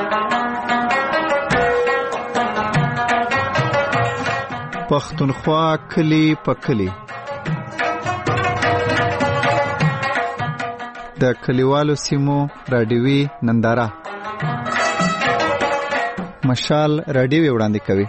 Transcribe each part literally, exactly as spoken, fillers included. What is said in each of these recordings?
پښتونخوا کلی په کلی. د کلیوالو سیمو راډیوي ننداره مشال راډیوي وړاندې کوي.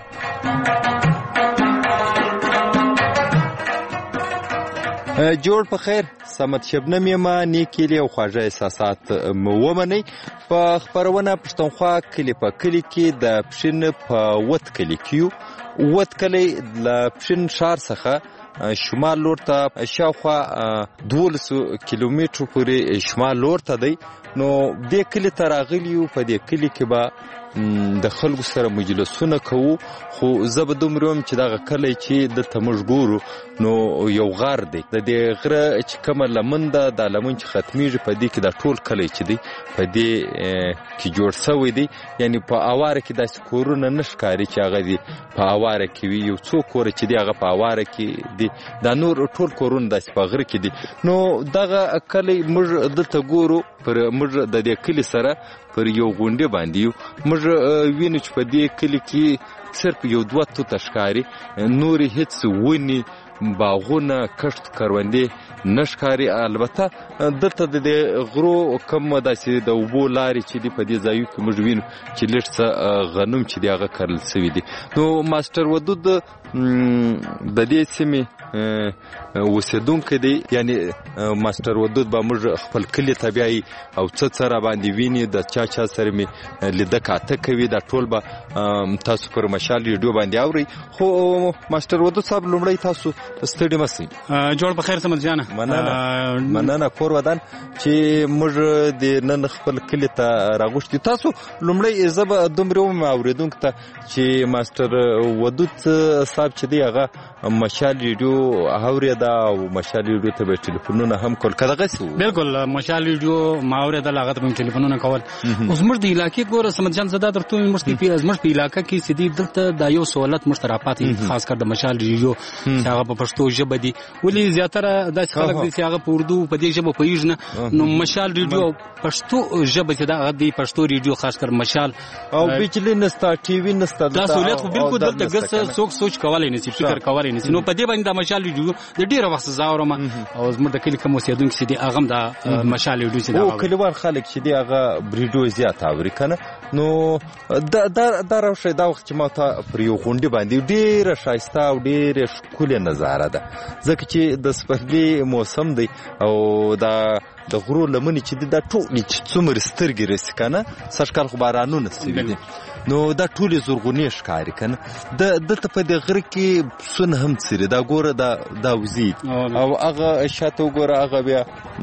جوړ په خیر سمت شبنم یما نیکیلی او خواږه احساسات ومنئ. په خپرونه پښتونخوا کلی په کلی کې د پښین په وت کلی کې وت کلی له پښین ښار څخه شمال لور ته شاوخوا دولس کیلومتر پورې شمال لور ته دی. نو دې کلی ته راغلی یو. په دې کلی کې به د خلکو سره مجلسونه کوو. خو زه به دومره وم چې دغه کلی چې دلته موږ ګورو نو یو غار دی. د دې غره چې کومه لمن ده دا لمن چې ختمیږي په دې کې دا ټول کلی چې دی په دې کې جوړ شوی دی. یعنی په اواره کې داسې کورونه نه ښکاري چې هغه دی په اواره کې وي. یو څو کوره چې دی هغه په اواره کې دی. دا نور ټول کورونه داسې په غره کې دي. نو دغه کلی موږ دلته ګورو. پر موږ د دې کلی سره پر یو غونډه باندې یو. موږ وینو چې په دې کلی کې صرف یو دوه توته ښکاري. نور هیڅ ونی باغونه کښت کروندې نشکاري. البته دلته د غرو کم داسې د اوبو لارې چې دی په دې ځایو کې موږ وینو چې لږ څه غنم چې دی هغه کرل شوي دي. نو ماسټر ودود د دې سیمې اوسیدونکی دی. یعنی ماسټر ودود به موږ خپل کلی ته بیایي او څه څه را باندې ویني د چا چا سره مې لیده کاته کوي. دا ټول به تاسو پر مشال ریډیو باندې اورئ. خو ماسټر ودود صاحب لومړی تاسو ستړي مسئ. جوړ په خیر سمت جانه. مننه مننه کور ودان چې موږ د نن خپل کلی ته راغوښتي. تاسو لومړی زه به دومره وم اورېدونکو ته چې ماسټر ودود صاحب چې دی هغه مشال ریډیو اورېده او مشال ریډیو ته به ټلیفونونه هم کول که دغسې وو. بلکل مشال ریډیو ما اورېدل هغه ته به ټلیفونونه کول. اوس موږ د علاقې ګوره سمت جان زه دا درته وایم موږ زموږ په علاقه کې چې دی دلته دا یو سهولت موږ ته راپاتې خاص کر د مشال ریډیو چې هغه په پښتو ژبه دي. ولې زیاتره داسې خلک دي چې هغه په اردو په دې ژبه پوهېږي نه. نو مشال ریډیو پښتو ژبه چې دا هغه دی پښتو ریډیو خاص کر مشال او بجلی نسته ټي وي نسته. دا سهولت خو بلکل دلته ګس څوک سوچ کولی نه شي فکر کولی نه شي. نو په دې باندې دا مشال ریډیو د ډېره وخت زه اورم او زموږ د کلي کوم اوسېدونکي چې دي هغه هم دا مشال ریډیو چې دا او کلیوال خلک چې دي هغه ریډیو زیات اوري که نه. نو دا دا راوښی دا وخت چې ما ته پر یو غونډې باندې ډېره ښایسته او ډېرې ښکلې نظاره ده. ځکه چې د سپرلي موسم دی او دا د غرو لمنې چې دي دا ټولې چې څومره سترګې رسي که نه. سږ کال خو بارانونه سوي دي. نو دا ټولې زرغونې ښکاري که نه. دلته په دې غره کې پسونه هم څري. دا ګوره دا دا وزې دي او هغه شاته وګوره هغه بیا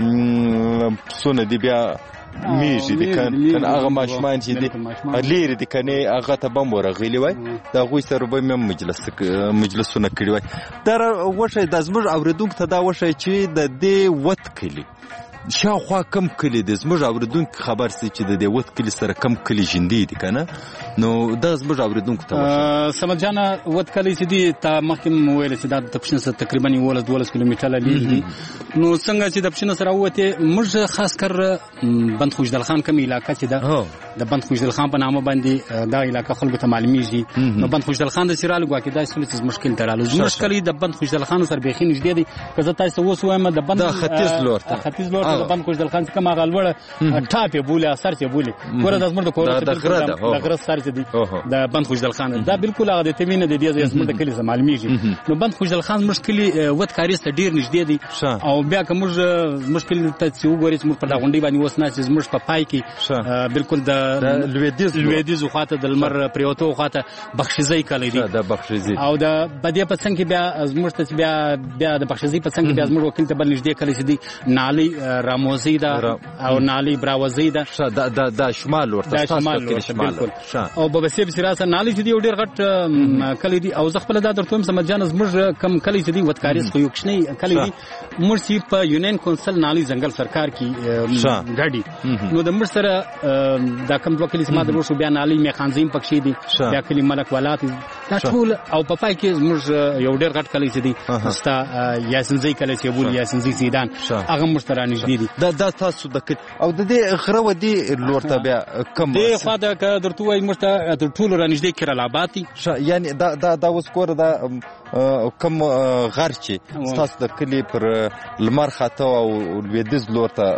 پسونه دي بیا میږي دي که نه. هغه ماشومان چې دي لرې دي که نه هغه ته به هم ورغلي وای. د هغوی سره به مې هم مجلسونه کړي وای. دا وښی دا زموږ اورېدونکو ته دا وښی چې د دې وت کلي شاوخوا کم کلی دی. زموږ اورېدونکي خبر سي چې د دې وت کلي سره کم کلی ژوندي دي که نه. نو دا زموږ اورېدونکو ته سمت جانه وت کلی چې دي تا مخکې م وویل چې دا د پښین سره تقریبا یولس دولس کیلومتره لرې دي. نو څنګه چې د پښین سره ووتې موږ خاص کر بند خوشدل خان کوم علاقه چې ده د بند خوشدل خان په نامه باندې دا علاقه خلکو ته معلومیږي. نو بند خوشدل خان د چې رالو ګواکې داسې خلک چې مشکل ته رالو زموږ کلی د بند خوشدل خان سره بیخي نږدې دی. که زه تاسو اوس وایم د بند ختیځ لور ته ختیځ لور د بند خوشدل خان کوم هغه لوړه ټاپ یې بولي اثر چې بولي ګوره د زموږ د کور د غره سر چې دی د بند خوشدل خان دا بالکل هغه د تمینه د دې ځای زموږ د کلی سره معلومیږي. نو بند خوشدل خان زموږ کلی وت کاریز ته ډېر نږدې دی. او بیا که موږ زموږ کلي ته چې وګورئ چې موږ په دا غونډۍ باندې اوس ناست زموږ په پای کې بالکل د لویدیځو خواته د لمر پرېوتو خواته بخشیزۍ کلی دی. او د په دې په څنګ کې بیا زموږ ته بیا بیا د بخشیزۍ په څنګ کې بیا زموږ وکیل ته بل نږدې کلی چې دی نالۍ راموزۍ ده او نالۍ براوزۍ ده. دا شمال ورته بالکل. او ببسې پسې راسه نالۍ چې دی یو ډېر غټ کلی دی. او زه خپله دا درته وایم سمت جانه زموږ کم کلی چې دی وت کاریز خو یو کوچنی کلی دی. موږ چې په یونین کونسل نالۍ ځنګل سرکار کې ګډي. نو د موږ سره دا دا کم دوه کلي چې ما درو شو بیا نالۍ میخانزیم پکښې دي بیا کلي ملک ولات دا ټول او په پای کې زموږ یو ډېر غټ کلی چې دی ستا یاسینزۍ کلی چې بولي یاسینزۍ سیدان هغه موږ ته رانږدې دي دا تاسو د او د دې غره ودې لور ته بیا کم دې خوا ته که درته ووایم موږ ته تر ټولو رانږدې کیرل آباد دي یعنې دا دا دا اوس ګوره دا کم غر چې ستاسو د کلي پر لمر خاته او لویدیځ لور ته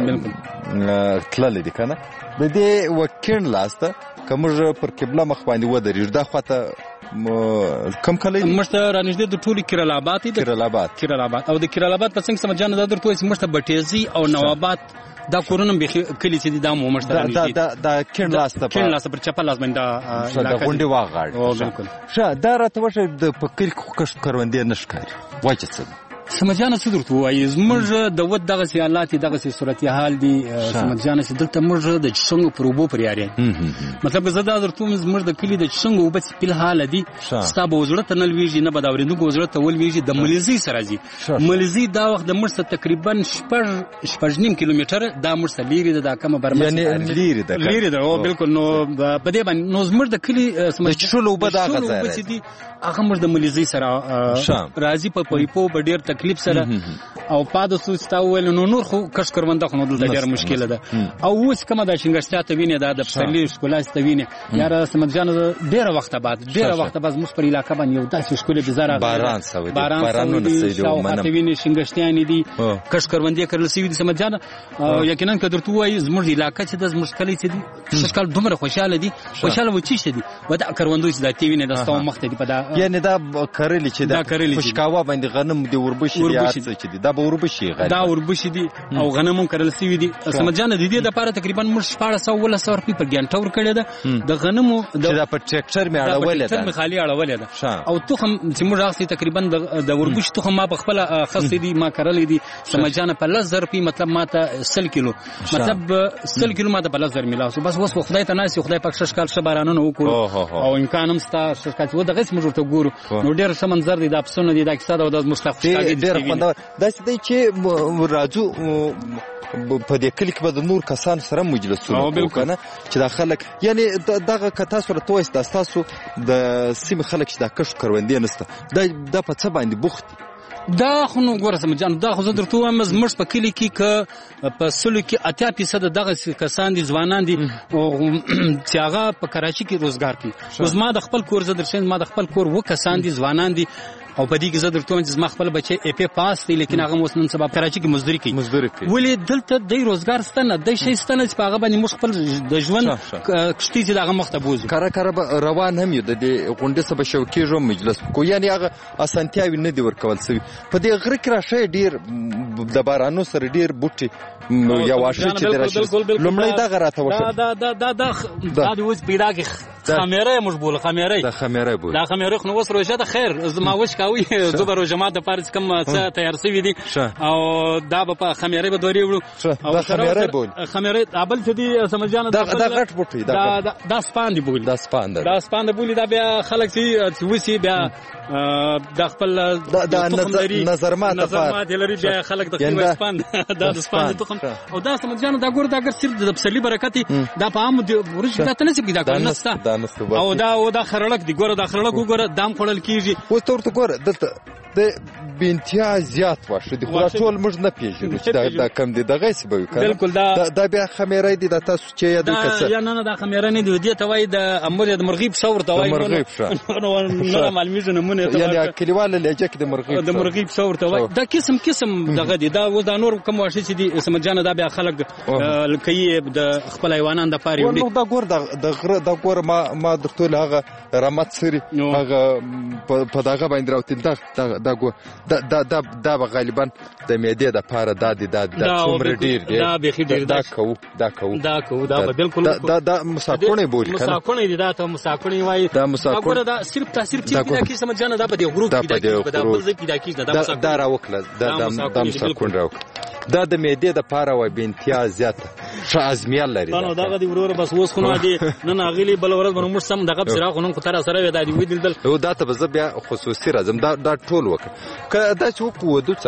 تللی دی که نه د دې و کیڼ لاس ته که موږ پر قبله مخ باندې ودرېږو دا خواته کم کلی دی؟ موږ ته رانږدې د ټولې کیرل آباد دي کیرل آباد کیرل آباد او د کیرل آباد په څنګ سمجانه دا درته وایي چې موږ ته بټیزي او نواباد دا کورونه بیخي کلی چې دي دا مو موږ ته رانږدې دا دا کیڼ لاس ته کیڼ لاس ته پر چپه لاس باندې دا د غونډۍ واغاړي بالکل ښه دا راته وښیه د په کلي کې خو کښت کروندې نه ښکاري وجه څه ده؟ سمجانه څه درته ووایي زموږ د ود دغسې حالات دي دغسې صورتحال دي سمجانه چې دلته موږ د چشنګو پر اوبو پرې یارې مطلب که زه دا درته ووایم زموږ د کلي د چشنګو اوبه چې فلحاله دي ستا به زړه ته نه لوېږي نه به د اورېدونکو زړه ته ولوېږي د ملیزۍ سره ځي ملیزۍ دا وخت د موږ څخه تقریبا شپږ شپږ نیم کیلومیټره دا موږ څخه لرې ده دا کمه برمه لرې ده لرې ده او بالکل نو په دې باندې نو زموږ د کلي د چښلو اوبه د هغه ځای چې دي هغه موږ د ملیزۍ سره راځي په پایپو په ډېر تکلیف سره او پاده سو چې تا وویل نو نور خو کښت کرونده خو نو دلته ډېره مشکله ده او اوس کومه دا شینګښتیا ته وینې دا د پسرلي ښکلا چې ته وینې یاره صمد جانه ډېره وخته بعد ډېره وخته بعد زموږ پر علاقه باندې یو داسې ښکلی بزاره باران سوی دی بارانونه سوي دي شاوخوا ته وینې شینګښتیانې دي کښت کروندې کرل سوي دي صمد جانه یقینا که درته ووایي زموږ علاقه چې ده زموږ کلی چې دي سږ کال دومره خوشحاله دي خوشحاله و چیشته دي و دا کروندو چې دا ته وینې دا ستا مخ ته دي په دا یعنې دا کرلي چې دا خوشکاوه باندې غنم دي وربشي دي هر څه چې دي دا به وربشي دا وربشي دي او غنم هم کرل سوي دي سمد جانه د دې دپاره تقریبا موږ شپاړس سوه اوولس سوه روپۍ پر ګنټه ورکړې ده د غنمو چې دا په ټریکټر مې اړولې ده ټریکټر مې خالي اړولې ده او تخم چې موږ اخلي تقریبا د وربشي تخم ما په خپله اخیستی دي ما کرلی دي سمد جانه په لس زره روپۍ مطلب ما ته سل کیلو مطلب سل کیلو ما ته په لس زره میلاو سو بس اوس خدای ته ناست خدای پاک شش کال ښه بارانونه وکړو او امکان هم ستا شش کال و دغسې موږ ورته ګورو نو ډېر ښه منظر دی دا پسونه دي دا کیسه ده او دا زموږ ډېر خوندور داسې دی چې راځو په دې کلي کې به د نور کسانو سره مجلسونه کوو که نه چې دا خلک یعنې دغه که تاسو راته ووایاست دا ستاسو د سیمې خلک چې دا کښت کروندې نشته دا په څه باندې بوخت دي دا خو نو ګوره سمه جان دا خو زه درته وایم زموږ په کلي کې که په سلو کې اتیا فیصده دغسې کسان دي ځوانان دي چې هغه په کراچي کې روزګار کوي اوس ما د خپل کور زه درشم ما د خپل کور اووه کسان دي ځوانان دي او په دې کې زه درته وایم چې زما خپل بچی اف ای پاس دی لیکن هغه اوس نن سبا کراچي کې مزدوري کوي مزدوري کوي ولې دلته دی روزګار شته نه دی شی شته نه چې په هغه باندې موږ خپل د ژوند کښتۍ چې د هغه مخ ته بوځو کره کره به روان هم یو د دې غونډې څخه به شوکېږو مجلس وکړو یعنې هغه اسانتیاوې نه دي ورکول سوي په دې غره کې راشئ ډېر د بارانو سره ډېر بوټي یا واښه چې دی راشي لومړی دغه راته وښه دا دا دا دا دا د اوس پیدا کې خمیری موږ بولو خمیری دا خمیری بولو دا خمیری خو نو اوس روژه ده خیر زما وش کوي زه به روژه مات دپاره چې کوم څه تیار سوي دي او دا به په خمیری به دورې وړو دا خمیری بولي خمیری دا بل څه دي سمجھ جانه دا غټ بوټی دا سپان دي بولي دا سپان ده دا سپان ده بولي دا بیا خلک چې وسي بیا دا خپل دا نظرمات نظرمات لري بیا خلک د خپل سپان دا د سپان تخم او دا سمجھ جانه دا ګور دا اگر صرف د پسرلي برکت دا په عام ورځ دا ته نه سي دا کول نسته او دا او دا خرلک دی ګوره دا خرلک وګوره دام خوړل کیږي اوس ته ورته ګوره دلته د بېانتها زیات واښه دي خو دا ټول موږ نه پېژنو چې دا کم دي دغسې به وي بالکل دا بیا خمیری دي دا تاسو چې یادوي که څه یا نه نه دا خمیری نه دي دې ته وایي د امر د مرغۍ پښه ورته وایي مرغۍ پښه نه معلومېږي نومونه یې یعنې کلیواله لهجه کې د مرغۍ د مرغۍ پښه ورته وایي دا قسم قسم دغه دي دا اوس دا نور کوم واښه چې دي سمد جانه دا بیا خلک کوي د خپل حیوانان دپاره وړي دا ګور د غره دا ګوره ما ما درته ویل هغه رمت سري هغه په دغه باندې راوتل دا ګور دا دا دا به غالبا د معدې دپاره دا دي دا څومره ډېر دی دا بیخي ډېر دا کوو دا کوو دا کوو دا به بالکل دا دا مساکونې بولي که نه مساکونې دي دا ته مساکونې وایي دا مساکونې ګوره دا صرف تا صرف چې پیدا کېږي سمجھ جانه دا په دې غرو کې پیدا کېږي دا بل ځای پیدا کېږي دا راوکړه دا مساکون راوکړه دا د معدې دپاره وایي بېانتها زیاته ښه ازمیه لري نو دغه دی وروره بس اوس خو نو دي نن هغې بله ورځ به نو موږ سم دغه پسې راغلو نن خو ته راسره وې دا دې ولیدل دا ته به زه بیا خصوصي راځم دا ټول وکړه که داسې وکړو ودو څه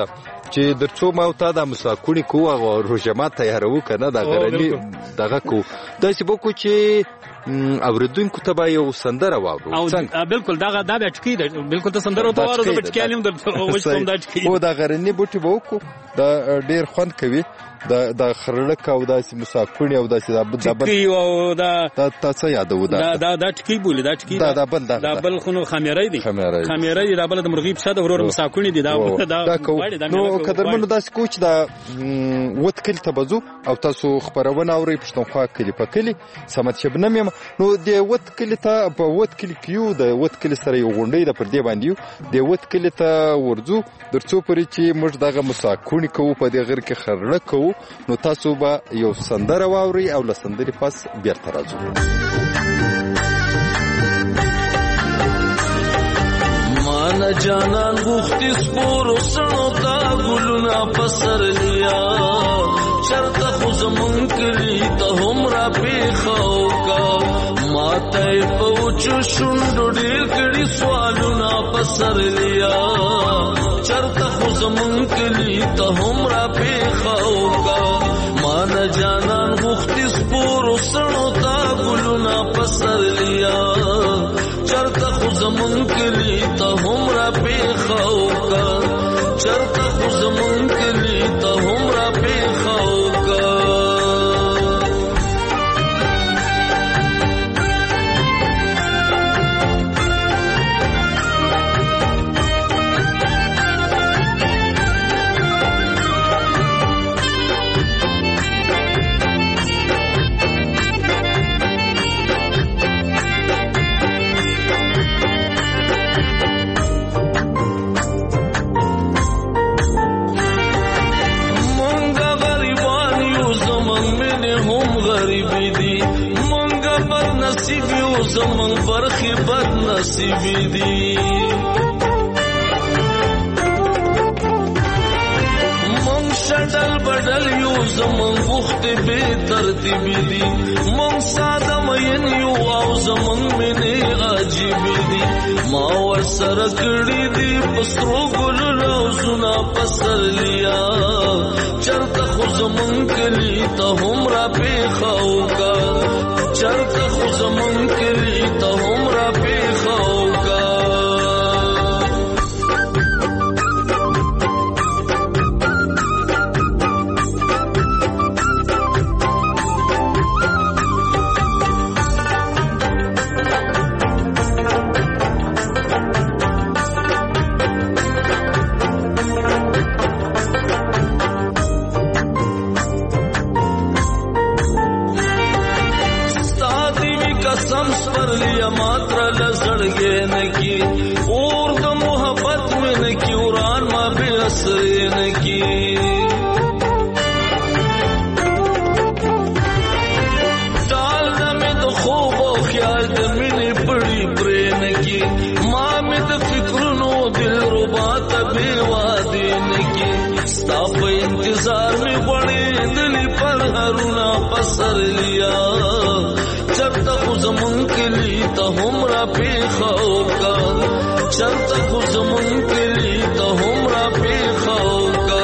چې در څو ما او تا دا مساکونې کوو هغه روژه مات تیاروو که نه د غرني دغه کوو داسې به وکړو چې اورېدونکو ته به یو سندره واورو بلکل دا دا بیا ټکي ده بلکل ته سندره ورته واورو زه به ټکیان یم درته ووایم دا ټکي هو دا غرني بوټي به وکړو دا ډېر خوند کوي دا د خرړک او داسې مساکونې او داسې دا ټکي او دا تا څه یادوو دا دا دا ټکي بولي دا ټکي دا بل دا بل خو نو خمیری دی خمیری دی دا بل د مرغۍ پښه ده ورور مساکونې دي دا دا کوو نو قدرمنو داسې کوو چې دا وت کلي ته به ځو او تاسو خپرونه اورئ پښتونخوا کلي په کلي صمد شبنم یم نو د وت کلي ته په وت کلي کې یو د وت کلي سره یو غونډۍ ده پر دې باندې یو د وت کلي ته ورځو تر څو پورې چې موږ دغه مساکونې کوو په دې غر کې خرړک کوو نو تاسو به یو سندره واورئ او له سندرې پس بیرته راځو مانا جانان غوختی سپورو سنو تا گلونا پسر لیا چرتا خو زمون کلی تا هم را پیخاو کا ماتای پوچو شندو دیر کڑی سوالونا پسر لیا چرتا خو زمون کلی تا هم را پیخاو کا مانا جانان غوختی سپورو سنو تا گلونا پسر لیا چرتا خو زمون کلی تا هم را پیخاو کا چرتا خو زمون کلی تا هم را پیخاو کا زمن برخی بد نصیبی دی من شدل بدل یو زمن بخت بے ترتیبی دی من ساده مین یو او زمن منی عجیبی دی ما ور سره کړی دی پسرو ګل روزنا پسر لیا چرته خو زمن کلی ته هم را پیخاو کا چرته خو زمون کلی ته هم را پیخاو کا اور د محبت میں نہ کی وران ما بے اثر نہ کی ډال میں تو خوب او خیال د مینې پړی پرې نہ کی ما میں د فکرونو دل ربا تبه وادي نہ کی ستا په انتظار میں بڑے دل پر هرونا پسر لیا چرتا خو زمون کلی تا هم را پیخاو کا چرتا خو زمون کلی تا هم را پیخاو کا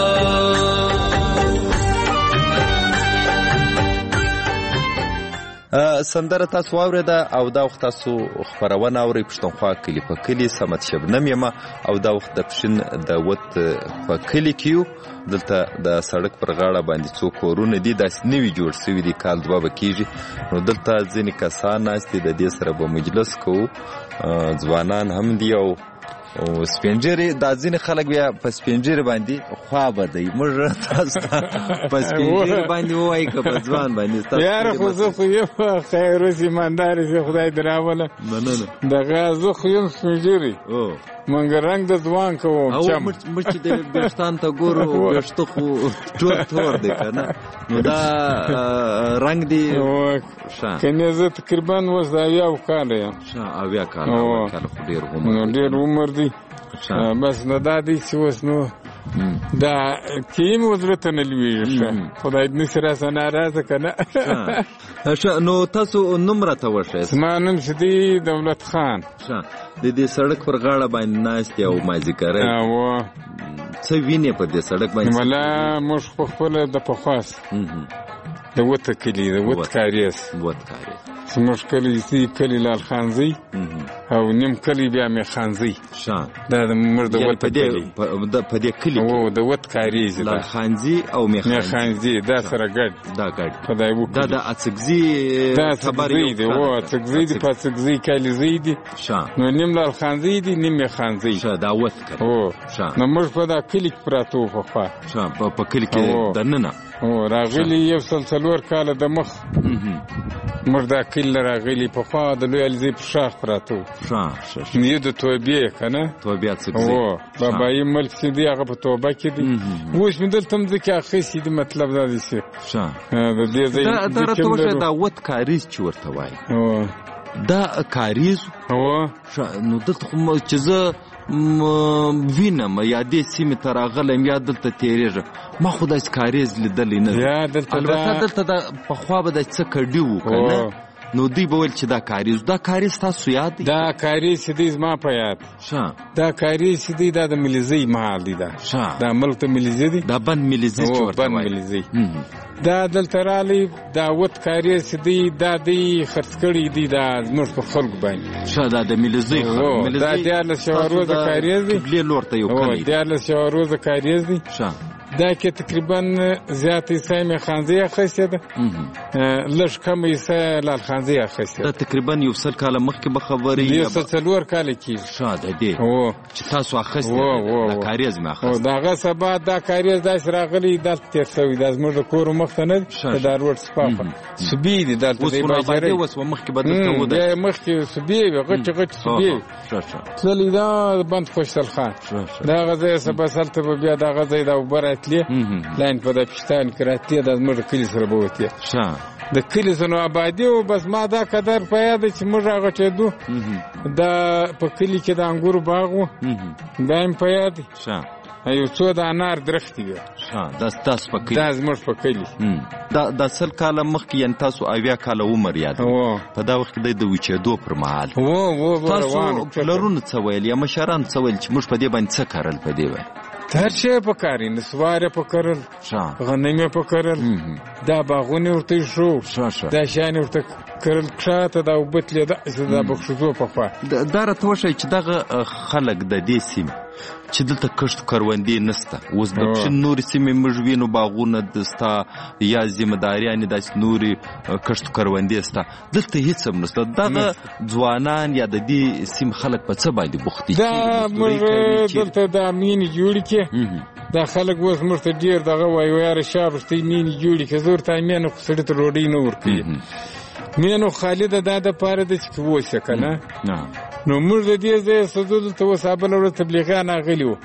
سندره تاسو واورېده او دا وخت تاسو خپرونه اورئ پښتونخوا کلي په کلي صمد شبنم یم او دا وخت د پښین د وت په کلي کې یو دلته د سړک پر غاړه باندې څو کورونه دي داسې نوي جوړ سوي دي کال دوه به کېږي نو دلته ځینې کسان ناست دي د دې سره به مجلس کوو ځوانان هم دي او او سپینجری دا ځینې خلک بیا په سپینجری باندې خوا بدوي موږ تاسو ته په سپینجری باندې ووایي که په ځوان باندې یاره خو زه خو یم خیر اوس ایماندار یې خدای دې راوله مننه دغه زه خو یم سپینجری منګ رنګ د ځوان کوم چم موږ چې د ویښتان ته ګورو ویښته خو ټول تور دی که نه نو دا رنګ دی کنې زه تقریبا اوس د اویاو کاله یم اویا کاله خو ډېر عمر ډېر عمر دی بس نو دا دی چې اوس نو دا کیم وزرت نه لویږي خدای دې نشي راسه ناراضه کنه. نو تاسو نوم راته وښایئ. زما نوم شدی دولت خان. د دې سړک پر غاړه باندې ناست یو مازیګری او څه وینې په دې سړک باندې؟ ملا موږ په خپله د پخواس د وته کلي د وت کاریز وت کاریز زموږ کلي سي کلي لال خانزي او نیم کلي بیا مې خانزي دا د موږ د وت کلي په دې کلي او د وت کاریز لال خانزي او مې خانزي دا سره ګډ دا ګډ خدای وکړي دا د اڅګزي دا خبرې دی او اڅګزي د پڅګزي کلي زی دي نو نیم لال خانزي دي نیم مې خانزي دا وت کلي او نو موږ په دا کلي پراتو په خوا په کلي کې دننه او راغلی یو سلسلور کاله د مخ موږ دا کلی راغلی په خوا د لوی الزی په شاخ پراتو یو د توبې که نه توبې څګزي او بابایي ملک چې دی هغه په توبه کې دي اوس مې دلته مځکې اخیستې دي مطلب دا دی چې د دې ځای دا راته وښیه دا وت کاریز چې ورته وایي دا کاریز نو دلته خو چې زه وینم یا دې سیمې ته راغلم یا دلته تېرېږم ما خو داسې کاریز لیدلی نه البته دلته د پخوا به داسې څه کډي وو که نه نو دوی به ویل چې دا کاریز دا کاریز تاسو یاد دی؟ دا کاریز چې دی زما په یاد دا کاریز چې دی دا د ملیزۍ محل دی دا دا ملک ته ملیزۍ دی دا بند ملیزۍ چې ورته بند ملیزۍ دا دلته رالی دا وت کاریز چې دی دا دی خرڅ کړي دي دا زموږ په خلکو باندې ښه دا د ملیزۍ دا دیارلس شوه روزه کاریز دی قبلې لور ته یو کلی دیارلس شوه روزه کاریز دی دا کې تقریبا زیات عیسی مې خانزي اخیستې ده لږ کم عیسی لال خانزي اخیستې ده تقریبا یو سل کاله مخکې به خبرې یو سل څلور کاله کېږي ښه د دې چې تاسو اخیستې دا کاریز مې اخیستې د هغه سبا دا کاریز داسې راغلی دلته تېر شوي دا زموږ د کور مخ ته نه دی د روډ سپاخه سبي دي دلته دی باجرۍ اوس مخکې به دلته و دی مخکې سبي وي غټې غټې سبي تللي دا بند خوشحال خان د هغه ځای سبا هلته به بیا د هغه ځای دا اوبه راتلې لاین په د پشتان کې راتلې دا زموږ د کلي سره به وتې د کلي سره آبادي و بس ما دا قدر په یاد چې موږ راغټېدو دا په کلي کې د انګورو باغ و دا هم په یاد یو څو د انار درختې وې دا ستاسو په کلي دا زموږ په کلي دا سل کاله مخکې یعنې تاسو اویا کاله عمر یاد په دا وخت کې دی د وچېدو پر مهال تاسو پلرونو څه ویل یا مشرانو څه ویل چې موږ په دې باندې څه کرل په دې باندې هر شی په کاري نسوار په کرل غنم په کرل دا باغونه ورته شو دا شان ورته کرل کښاته دا وبتلې دا بخښدو په خوا دا راته وښایي چې دغه خلک د دې سیمې چې دلته کښت کروندې نسته اوس د پښین نورې سیمې موږ وینو باغونه سته یا ذمهداریانې داسې نورې کښت کروندې سته دلته هېڅ هم نسته دغه ځوانان یا د دې سیمې خلک په څه باندې بوختې دا موږ دلته دا مینې جوړې کړې دا خلک اوس موږ ته ډېر دغه وایي یاره شا وروستۍ مینې جوړې کړې زه ورته مینه خو سړي ته ډوډۍ نه ورکوي مینو خالده دا دپاره ده چې اوسه که نه نو موږ د دې ځایه سدو دلته اوس بله ورځ تبلیغیان راغلي وو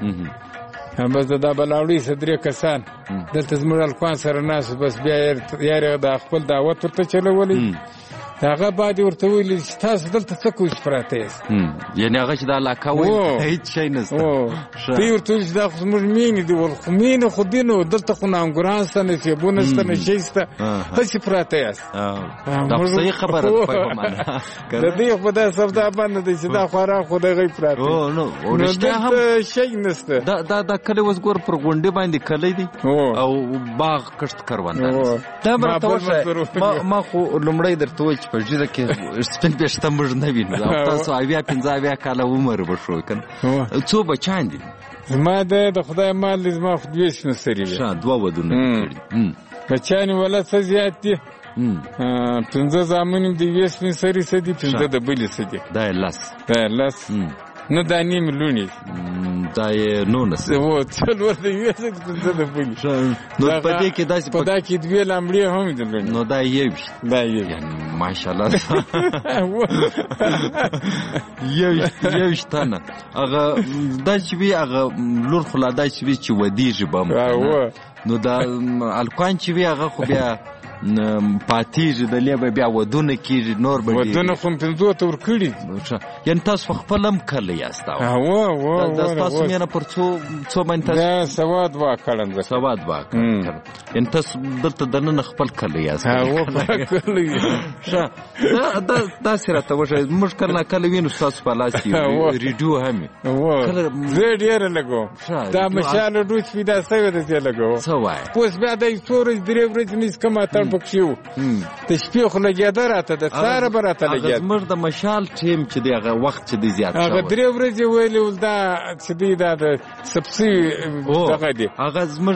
بس د دا بلاوړۍ څه درې کسان دلته زموږ الکوان سره ناست بس بیا یار د خپل دعوت ورته چلولی هغه بعد ورته ویلي چې تاسو دلته څه کوئ چې پراته یاست یعنې هغه چې دا علاقه وایي هېڅ شی نشته دوی ورته ویل چې دا خو زموږ مینې دي خو مینې خو دي نو دلته خو نه انګوران شته نه سیبونه شته نه شی شته هسې پراته یاست دا خو صحیح خبره ده په معنا د دې خو دا سودا باندې دی چې دا خورا خو دغه پراته نو دلته شی نشته دا دا کلی اوس ګور پر غونډې باندې کلی دی او باغ کښت کروندګر دا به راته وښایه ما خو لومړی درته وویل چې په ژیره کې سپین ویښته موږ نه وینو او تاسو اویا پنځه اویا کاله عمر به شو که نه څو بچیان دي زما د خدای مال دی زما خو دوې سپین سرې دي دوه ودونه کړي بچیان یې ولد څه زیات دي پنځه زامن یې د یوې سپین سرې څه دي پنځه د بلې څه دي دا یې لس دا یې لس نه دا نیم لوڼې دا یې نولس څلور د یوې څه دي پنځه د بلې نو په دې کې داسې په دا کې دوې لامړې هم دي لوڼې نو دا یوویشت دا یوویشت ماشاءالله یوویشت تنه هغه داسې وي هغه لور خو لا داسې وي چې ودېږي به نو دا الکوان چې وي هغه خو بیا پاتېږي د لې به بیا ودونه کېږي نور به ودونه خو پنځو ته ورکړي یعنې تاسو په خپل هم کله یاست دا ستاسو مینه پر څو څو باندې دا سوا دوه کلن ده سوا دوه کلن یعنې تاسو دلته دننه خپل کله یاست داسې راته وښایه موږ کله ناکله وینو ستاسو په لاس کې ریډیو هم زه ډېره لګوم دا مشال ډوچ پیدا سوی ده چې لګوم څه وایې اوس بیا د څو ورځې درې ورځې نیز کوم اتڼ پکښې و د شپې خو لګېده راته د سهاره به راته لګېده زموږ د مشال ټیم چې دی هغه وخت چې دی زیات شوی هغه درې ورځې ویلي ول دا چې دی دا د سبسي دغه دی هغه زموږ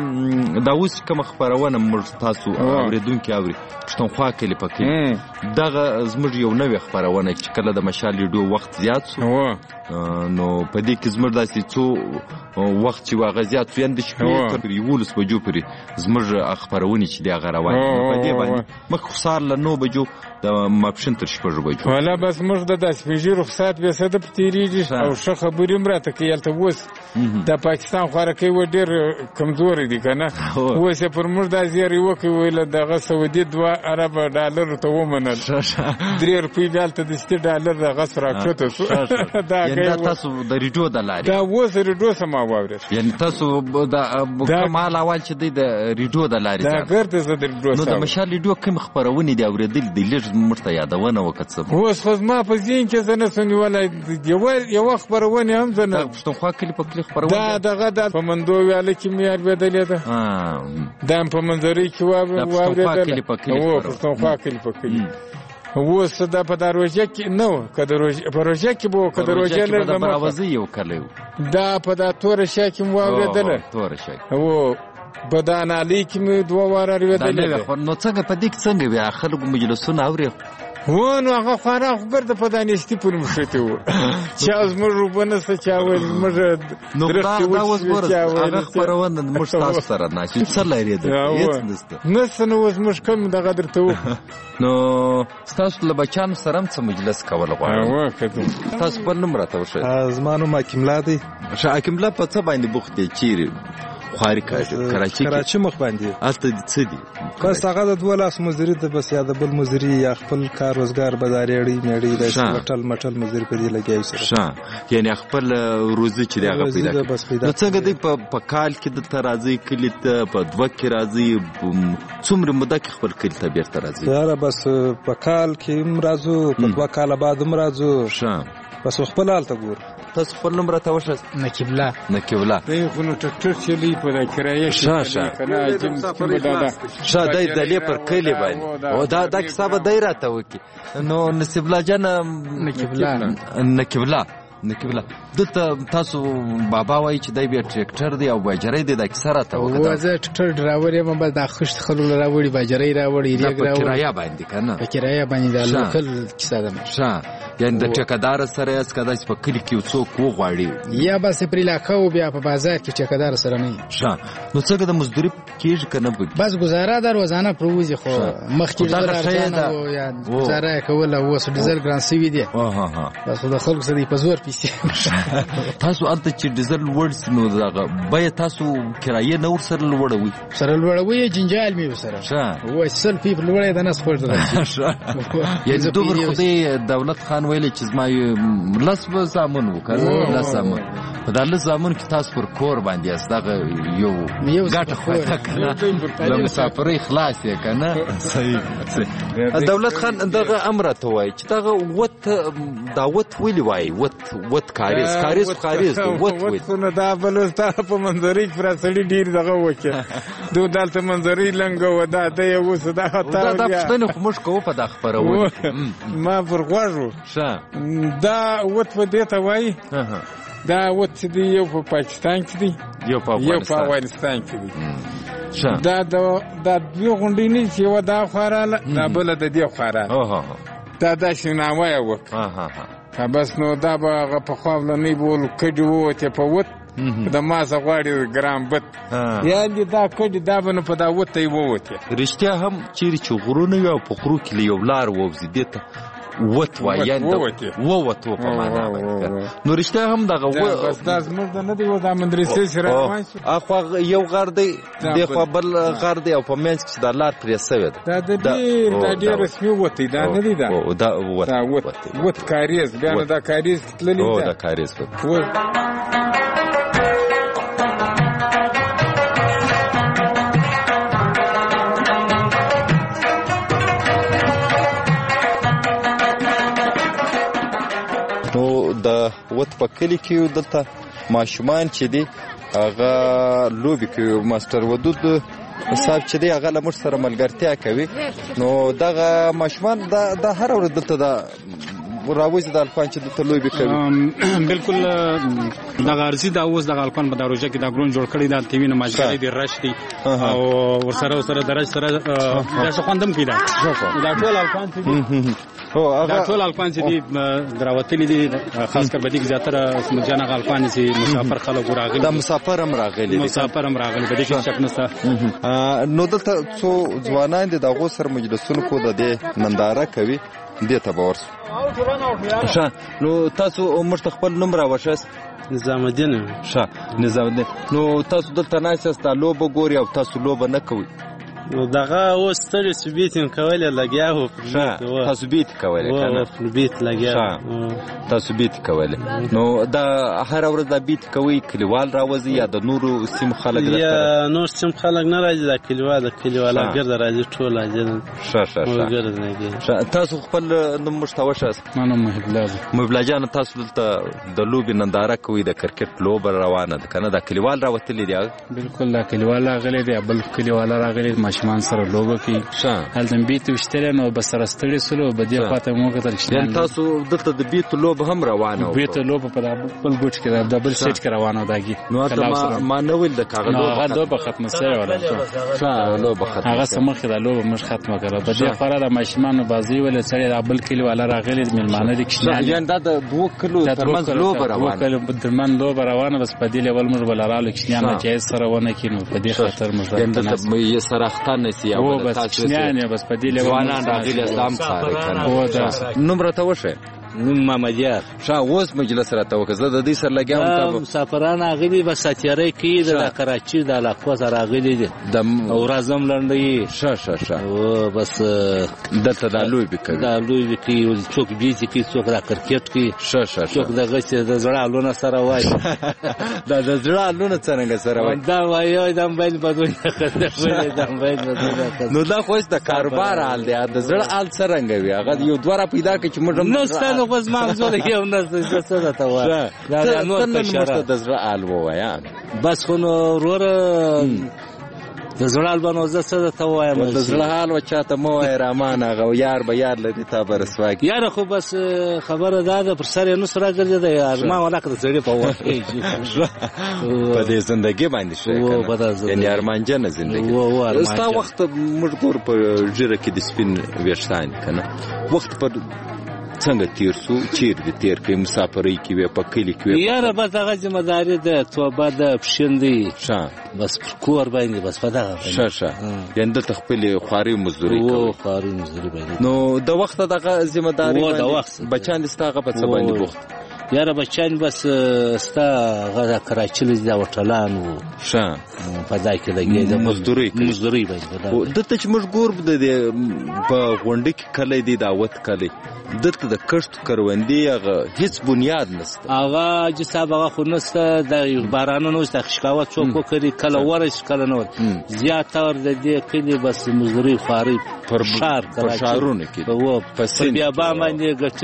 دا اوس کومه خپرونه موږ تاسو اورېدونکي اوري پښتونخوا کلي په کلي دغه زموږ یو نوې خپرونه چې کله د مشال ریډیو وخت زیات شو نو په دې کې زموږ داسې څو وخت چې هغه زیات شو یعنې د شپې تر یولس بجو پورې زموږ خپرونې چې دی هغه روانې په دې باندې مخ خو سهار له نو بجو د ماپښین تر شپږو بجو والا بس موږ د داسې سپین رخصت بې سده په تېرېږي او ښه خبرې هم راته کوي هلته اوس د پاکستان خوارکۍ و ډېر کمزوري دي که نه اوس یې پر موږ دا زیری وکړي ویله دغه سعودي دوه اربه ډالرو ته ومنل درې روپۍ بیا هلته د شتې ډالر دغس راکښته شو دا تاسو د ریډیو د لارې دا اوس ریډیو څه ما واورېد یعنې تاسو کوم حال اول چې دی د ریډیو د لارې دا ګرده زه د ریډیو نو د مشال ریډیو کوم خپرونې دي اورېدلي دي لږ موږ ته یادونه وکړه څه اوس خو زما په ذهن کې زه نه شم نیولی یوه خپرونې هم زه نه پښتونخوا کلي په کلي خپرونه دا دغه دا په مندو ویاله کې مې اورېدلې ده دا هم په منظرۍ کې واورېدله پښتونخوا کلي په کلي اوس دا په دا روژه کې نه و که د په روژه کې به و که د روژې لږ دمخه یو کلی و دا په دا توره شا کې مې واورېدله توره شا و بدانالۍ کې مې دوه واره اورېدلې ده نو څنګه په دې کې څنګه وي خلکو مجلسونه اوري و نو هغه خورا خو ګرده په دانستي پورې مښتې وو چا زموږ اوبه نسته چا ویل زموږ درختې وچې هغه خپرونه موږ ستاسو سره ناشي څه لري هېڅ نسته نسته نو اوس موږ کوم دغه درته وکړو نو ستاسو له بچیانو سره هم څه مجلس کول غواړئ تاسو خپل نوم راته وښایئ زما نوم حکیم الله دی ښه حکیم الله په څه باندې بوخت دی چیرې خواري کراچي کراچي مخ باندې هلته دي څه دي بس هغه د دوه لاس مزدوري ده بس یا د بل مزدوري یا خپل کار روزګار بازارېړی میړی د مټل مټل مزدوري په دې لګیاوي سره ښه یعنې خپل روزي چې دی هغه پیدا کړي نو څنګه دی په کال کې دلته راځئ کلي ته په دوه کې راځئ څومره موده کې خپل کلي ته بېرته راځئ یاره بس په کال کې هم راځو په دوه کاله بعد هم راځو ښه بس خپل هلته ګورو تاسو خپل نوم راته وښایاست نقیب الله نقیب الله دی خو نو ټکټر چلی په دا کرایه ښه ښه ښه دی دلې پر کلي باندې او دا دا کیسه به دی راته وکړي نو نصیب الله جان نقیب الله نقیب الله نقیب الله دلته تاسو بابا وایي چې دی بیا ټریکټر دی او باجرۍ دی دا کیسه راته وکړه زه ټریکټر ډرایور یم بس دا خښت خلکو راوړي باجرۍ راوړي ریګ راوړي په کرایه باندې که نه په کرایه باندې دا لوکل کیسه ده ښه یعنې د ټیکهدار سره یاست که داسې په کلي کې یو څوک وغواړي یا بس پر علاقه و بیا په بازار کې ټیکهدار سره نه ښه نو څنګه د مزدوري کېږي که نه بس ګزاره ده روزانه پر وځي خو مخکې ډېر ارزانه و یا ګزاره یې کوله اوس ډیزل ګران سوي دی بس خو د خلکو سره په زور پیسې تاسو هلته چې ډیزل لوړ سي نو دغه بیه تاسو کرایه نه ورسره لوړوئ سره لوړوئ جنجال مې ورسره ښه وایي سل پیپ لوړی د نس خوږ یعنې دومره خدای دولت خان ویلی چې زما لس به زامن و که لس زامن په دا لس زامنو کې تاسو پر کور باندې یاست دغه یو ګټه خوښه که نه له مسافرۍ خلاص یې که نه صحیح دولت خان دغه امر راته وایي چې دغه وت دا وت ولې وایي وت وت کاریز کاریز کاریز وت وت نو دا بل ستا په منظرۍ کې فرا سړي ډېر دغه وکړه دو دلته منظرۍ لنګه و دا دی اوس دا دا دا پوښتنې خو موږ کوو په دا خپرونه ما پر غوږ و دا وت په دې ته وایي دا وت چې دی یو په پاکستان کې دی یو په افغانستان کې دی دا دا دوه غونډې نه چې یوه دا خواراله دا بله د دې خواراله دا داسې نامه یې وکړه بس نو دا به هغه پخوا فلانۍ به ول کډې ووتې په وت د مازه غواړي ګرام بت یعنې دا کډې دا به نو په دا وت ته یې ووتې رښتیا هم چیرې چې غرونه وي او په غرو کې له یو لار ووځي دې ته وت وایي ووتو په معنا باندې. نو رښتیا هم دغه بس دا زموږ د نه دی و دا مدرسې چې روان شو اخوا یو غر دی دخوا بل غر دی او په منځ کې د لار پرې سوی ده. دا د ډېر دا ډېر رسمي وتی دا نه دی دا دا وت وت کاریز بیا نو دا کاریز تللی او دا کاریز نو د وت په کلي کې دلته ماشومان چې دي هغه لوبې کوي. ماستر ودود صاحب چې دی هغه له موږ سره ملګرتیا کوي. نو دغه ماشومان د هر ورځ دلته د راوځي د الفان چې دلته لوبې کوي. بالکل دغه ارزي دا اوس دغه الفان په دروژه کې دا ګرون جوړ کړی دا ټي وي نه ماجګړي دی رش دی او ورسره ورسره درج سره دا څه خوندم کیدا دا ټول الفان چې دی هو دا ټول الفان چې دی دراوتلی دي خاص کر بدیګ زیاتره سمجانه الفان چې مسافر خلک راغلي دا مسافر هم راغلي مسافر هم راغلي بدیګ شک نشته. نو دلته څو ځوانان دي دغه سر مجلسونو کو د دې ننداره کوي دې ته باور شو. نو تاسو مستقبل نوم راوښاست؟ نظام الدین. ښه نظام الدین. نو تاسو دلته ناست لوبه ګوري او تاسو لوبه نه کوي؟ نو دغه اوس ستړي سو بیتین کولې لګیا وو. ښه تاسو بیت کولې کنه؟ او بیت لګیا. ښه تاسو بیت کولې. نو دا هر ورځ دا بیت کوي کلیوال راوځي یا د نورو سیم خلک؟ یا نور سیم خلک نه راځي دا کلیوال د کلیوالا ګرځي راځي ټول راځي. ښه ښه ښه. تاسو خپل نوم مشتوښاست؟ ما نوم محب الله. محب الله جان تاسو دلته د لوبې ننداره کوي د کرکټ لوبه روانه ده کنه؟ دا کلیوال راوتلي دي؟ بالکل دا کلیوال راغلي دي بل کلیوال راغلي ماشومان سره لوبه کوي. هلته بیت وشتل نو بس سره ستړي سلو بده خاطر مو کتل شنه. تاسو دلته د بیت لوبه هم روانه؟ بیت لوبه په بل ګوټ کې د بل سټ کې روانه داږي. نو ته ما نه ویل د کاغذ هغه لوبه ختمه سره ولا ښه لوبه ختمه هغه سمخه د لوبه مش ختمه کړه. بده خره د ماشومان بازی ول سره د بل کلی ولا راغلي ملمانه دي کښنه یان دا د دوه کلو ترمنځ لوبه روانه دوه کلو ترمن لوبه روانه بس په دې لیول موږ بل رااله کښنه جایز سره ونه کینو په دې خاطر موږ ته یې سره اختانه سی او تاسو نه بس په دې لیول ځوانان راغلي اسلام سره کنه. نوم راته وشه؟ نوم محمد یار. ښه اوس مجلس راته وکړه زه د دې سره لګیام. ته مسافران راغلي بس ساتیری کې د کراچي د علاقو سره راغلي دي او راځم لنډي. ښه ښه ښه. او بس دلته د لوبې کوي د لوبې کې څوک بیسي کې څوک د کرکټ کې. ښه ښه څوک دغه چې د زړه لونه سره وای دا د زړه لونه څنګه سره وای دا وای د موبایل بدون خدای د موبایل بدون. نو دا خو د کاروبار حال دی د زړه حال څنګه وي هغه یو دوه پیدا کوي چې موږ نو ستاسو خو زما زړه یو نه څه ده ته وای دا نور څه د زړه حال وای بس خو نو ورور د زړه حال باندې زه څه ته وایم د زړه حال و چاته مو وای رامان هغه یار به یار لدی تا برسوا کی یار خو بس خبره ده پر سر نو سره ګرځي د یار ما ولا کړ زړه په وای په دې ژوندۍ باندې شي یعنی ارمان جن ژوندۍ ستا وخت موږ ګور په جره کې د سپین ویشتان کنه وخت په څنګه تیر سو چیر دې تیر کې مسافرۍ کې وې په کلی کې یاره بس هغه ذمہ داری ده توبه ده پښندې ښه بس کور باندې بس په دغه ښه ښه یعنی د خپل خواري مزدوري کوي او خواري مزدوري باندې نو د وخت دغه ذمہ داری و د وخت بچان دستاغه په څه باندې بوخت یاره بچان بس ستا غزا کراچي د وټلان وو ښه په ځای کې لګي د مزدوري مزدوري باندې دته چې موږ ګور د په غونډه کې کله دی دعوت کړي دته د کښت کروندې هغه هیڅ بنیاد نشته هغه چې صاحب هغه خو نشته د بارانونو د خشکاوت څوک کوي کله ورش کله نور زیات تر د دې کلی بس مزدوري خواري پر شهر پر شهرونه کې وو په بیا باندې ګټي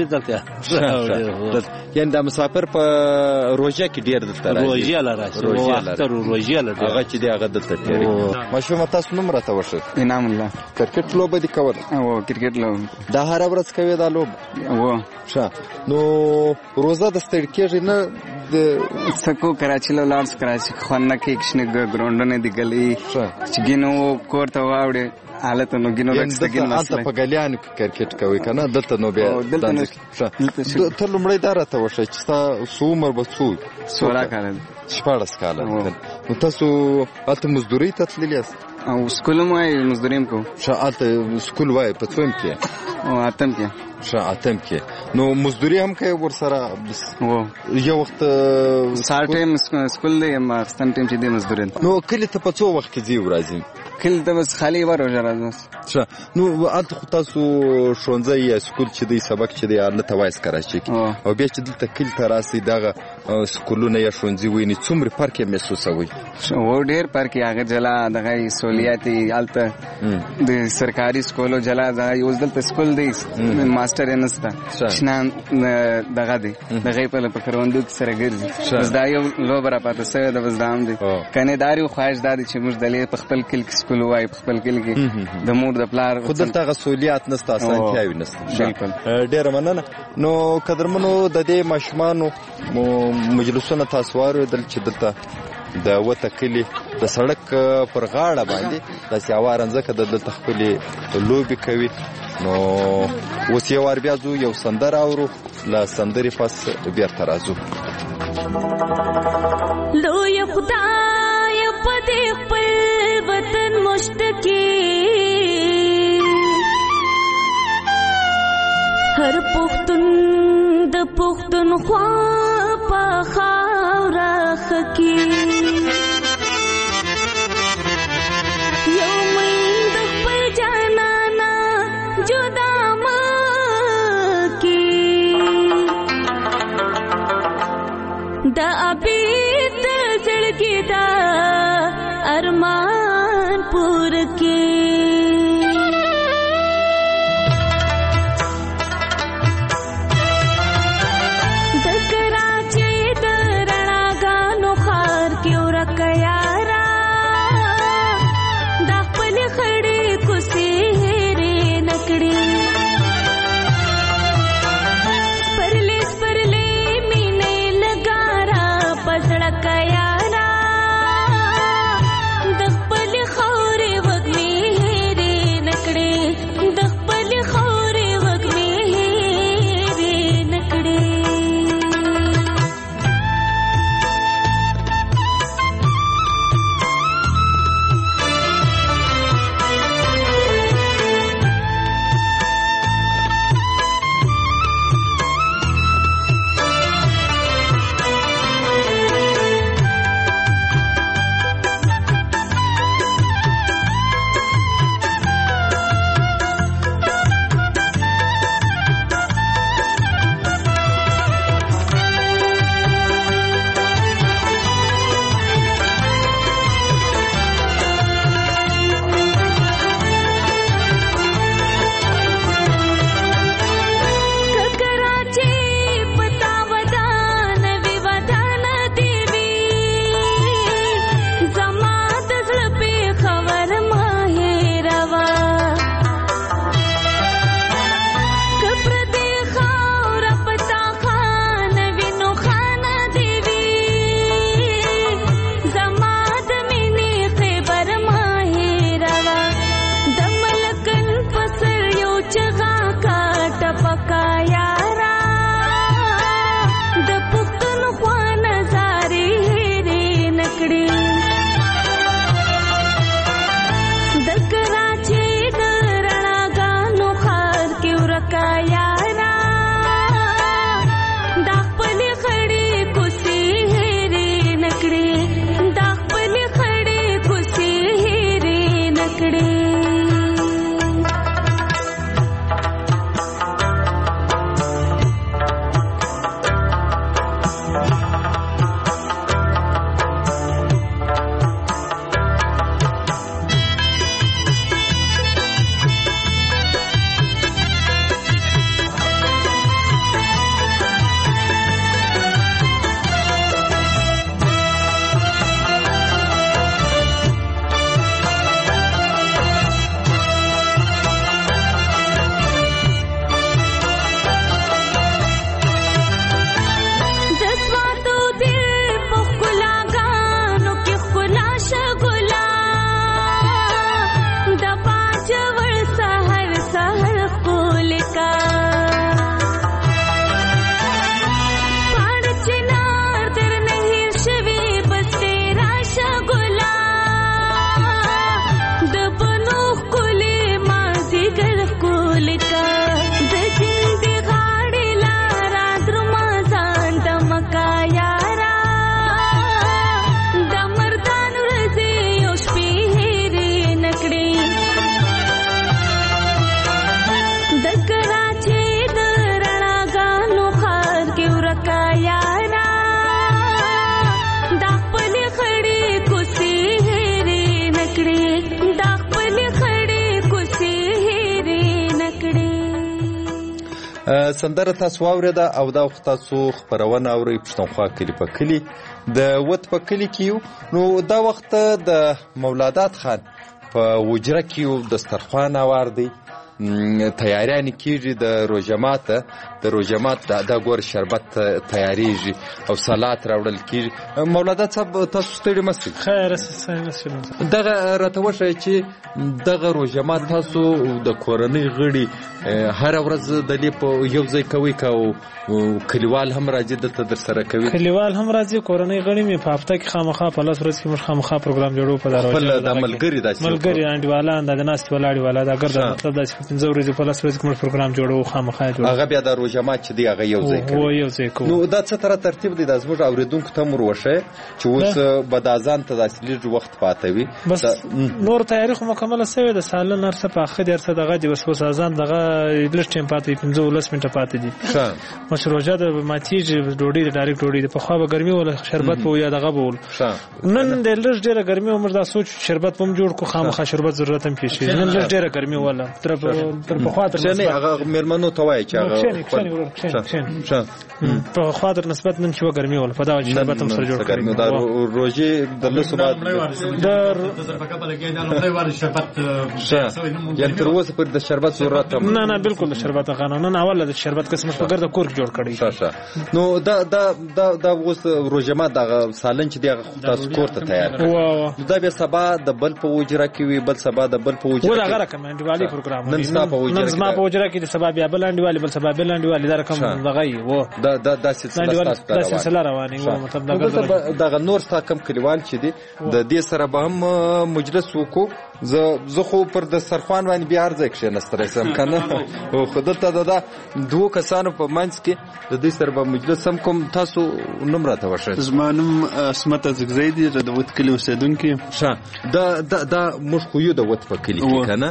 دلته یعنی د مسافر په روژه کې ډیر دلته راځي روژه لري روژه تر روژه لري هغه چې دی هغه دلته تیری ماشوم تاسو نوم راته وشه انعام الله کرکټ لوبه دي کول او کرکټ لوبه دا هر ورځ کوي دا لوبه و ښه نو روزه د ستړي کېږي نه د سکو کراچي له لارس کراچي خونه کې کښنه ګراوندونه دی ګلې چې ګینو کوړه واوړې حالت نو ګینو لکستګین مسله په ګلیانو کې کرکټ کوي کنه دلته نو بیا ښه ته لومړی دا راته وشه چې تاسو عمر به څو سوړه کال شپږ کال نو تاسو اته مزدوري ته تللی یاست او سکول مو وای مزدوریم کو شاته سکول وای په څوم کې او اتم کې شاعتم کې نو مزدوري هم کوي ورسره وو یو وخت سار ټایم سکول دی ما ستن ټایم چې دی مزدوري نو کله ته په څو وخت کې دی ورازي کله ته بس خالی ور راځم ښه نو انت خو تاسو ښوونځی یا سکول چې دی سبق چې دی نه توایس کراچي او بیا چې دلته کله ته راسي دغه سکولونه یا ښوونځي ویني څومره فرق محسوسوي و ډیر فرق هغه جلا دغه سہولیاتي الته د سرکاري سکولو جلا دغه یو دلته سکول دی ماستر یې نسته شنان دغه دی دغه په په کروندو کې سره ګرځي بس دا یو لوبره پاتې سوی د وزدام دی کنه داري خواهش دادی چې موږ دلې په خپل کل کې سکول وای په خپل کل کې د مور د پلار خو دلته غسولیات نسته اسانتیاوي نسته ډېر مننه نو قدرمنو د دې ماشومانو مجلسونه تاسو واردل چې دلته د وته کلی د سړک پر غاړه باندې د سیاوارن ځکه د دلته خپل لوبي کوي نو اوس یو ور بیا زو یو سندر اورو لا سندري پس بیرته راځو لوی خدای په دې خپل وطن مشتکی هر پختون د پختون خوا په خاوره خکی یو مې د خپل جانانا جدا مکی دا ابیت زړګي دا ارمان پور کی سندره تاسو واورېده او دا وخت تاسو خپرونه اورئ پښتونخوا کلي په کلي د وت په کلي کې یو. نو دا وخت د مولادات خان په وجره کې یو دسترخوان اوار دی، تیاریانې کېږي د روژه ماته، د روژه مات دا ګوره شربت تیاریږي او سلات راوړل کېږي. مولادات صاحب تاسو ستړي مه شئ. خیر دغه راته وښایه چې دغه روژه مات تاسو د کورنۍ غړي هره ورځ د دې په یو ځای کوئ که او کلیوال هم راځي دلته درسره کوي؟ کلیوال هم راځي، کورنۍ غړي مې په هفته کې خامخا په لس ورځ کې موږ خامخا پروګرام جوړوو په دا روژه. خپل د ملګري داسې ملګري انډیوالان د ناستې ولاړې والا دا ګرده مطلب داسې په پنځه ورځې په لس ورځې کې موږ پروګرام جوړوو خامخا جوړوو. هغه بیا د روژه مات چې دی هغه یو ځای کوي. یو ځای کوو. نو دا څه طرح ترتیب دی دا زموږ اورېدونکو ته ور وښیه چې اوس به د اذان ته داسې لږ وخت پاته وي. بس نور تیاري خو مکمله سوې ده، سالن هر څه پاخه دي، هر څه دغه دي، بس اوس اذان دغه لږ ټایم پاته وي، پنځه ولس منټه پاته دي. مش روژه ده ماتېږي، ډوډۍ د ډایرکټ ډوډۍ ده. پخوا به ګرمي وله شربت به یا دغه به ول. نن د لږ ډېره ګرمي و، موږ دا سوچ شربت به هم جوړ کړو، خامخا شربت ضرورت هم پېښ شي. نن لږ ډېره ګرمي وله تر پخوا تر نسبت هغه مېرمنو ته وایي چې هغه پخوا تر نسبت نن چې وګرمي وله په دا وجه شربت هم سره جوړ کړی. دا روژې د لسو بعد یعنې تر اوسه پورې د شربت ضرورت هم نه نه بالکل د شربت غاڼه نن اوله د شربت قسم په ګرده کور کې جوړ کړی. نو دا دا دا دا اوس روژه مات دغه سالن چې دی هغه تاسو کور ته تیار کړی. دا بیا سبا د بل په وجره کې وي، بل سبا د بل په وجره کې هغه رقم انډیوالي پروګرام نن سبا په وجره کې نن سبا په وجره کې د سبا بیا بل انډیوالي بل سبا بل انډیوالي دا رقم دغه یي و دا دا د سلسله روانه و. مطلب دغه نور ستا کم کلیوال چې دی د دې سره به هم مجلس وکړو. زه زه خو پر دسترخوان باندې بیا هر ځای کښېنستلی سم که نه، خو دلته د دا دوو کسانو په منځ کې د دوی سره به مجلس هم کوم. تاسو نوم راته وښایئ. زما نوم عصمت ازګزی دی، د وت کلي اوسېدونکی یم. ښه دا دا موږ خو یو د وت په کلي کې که نه،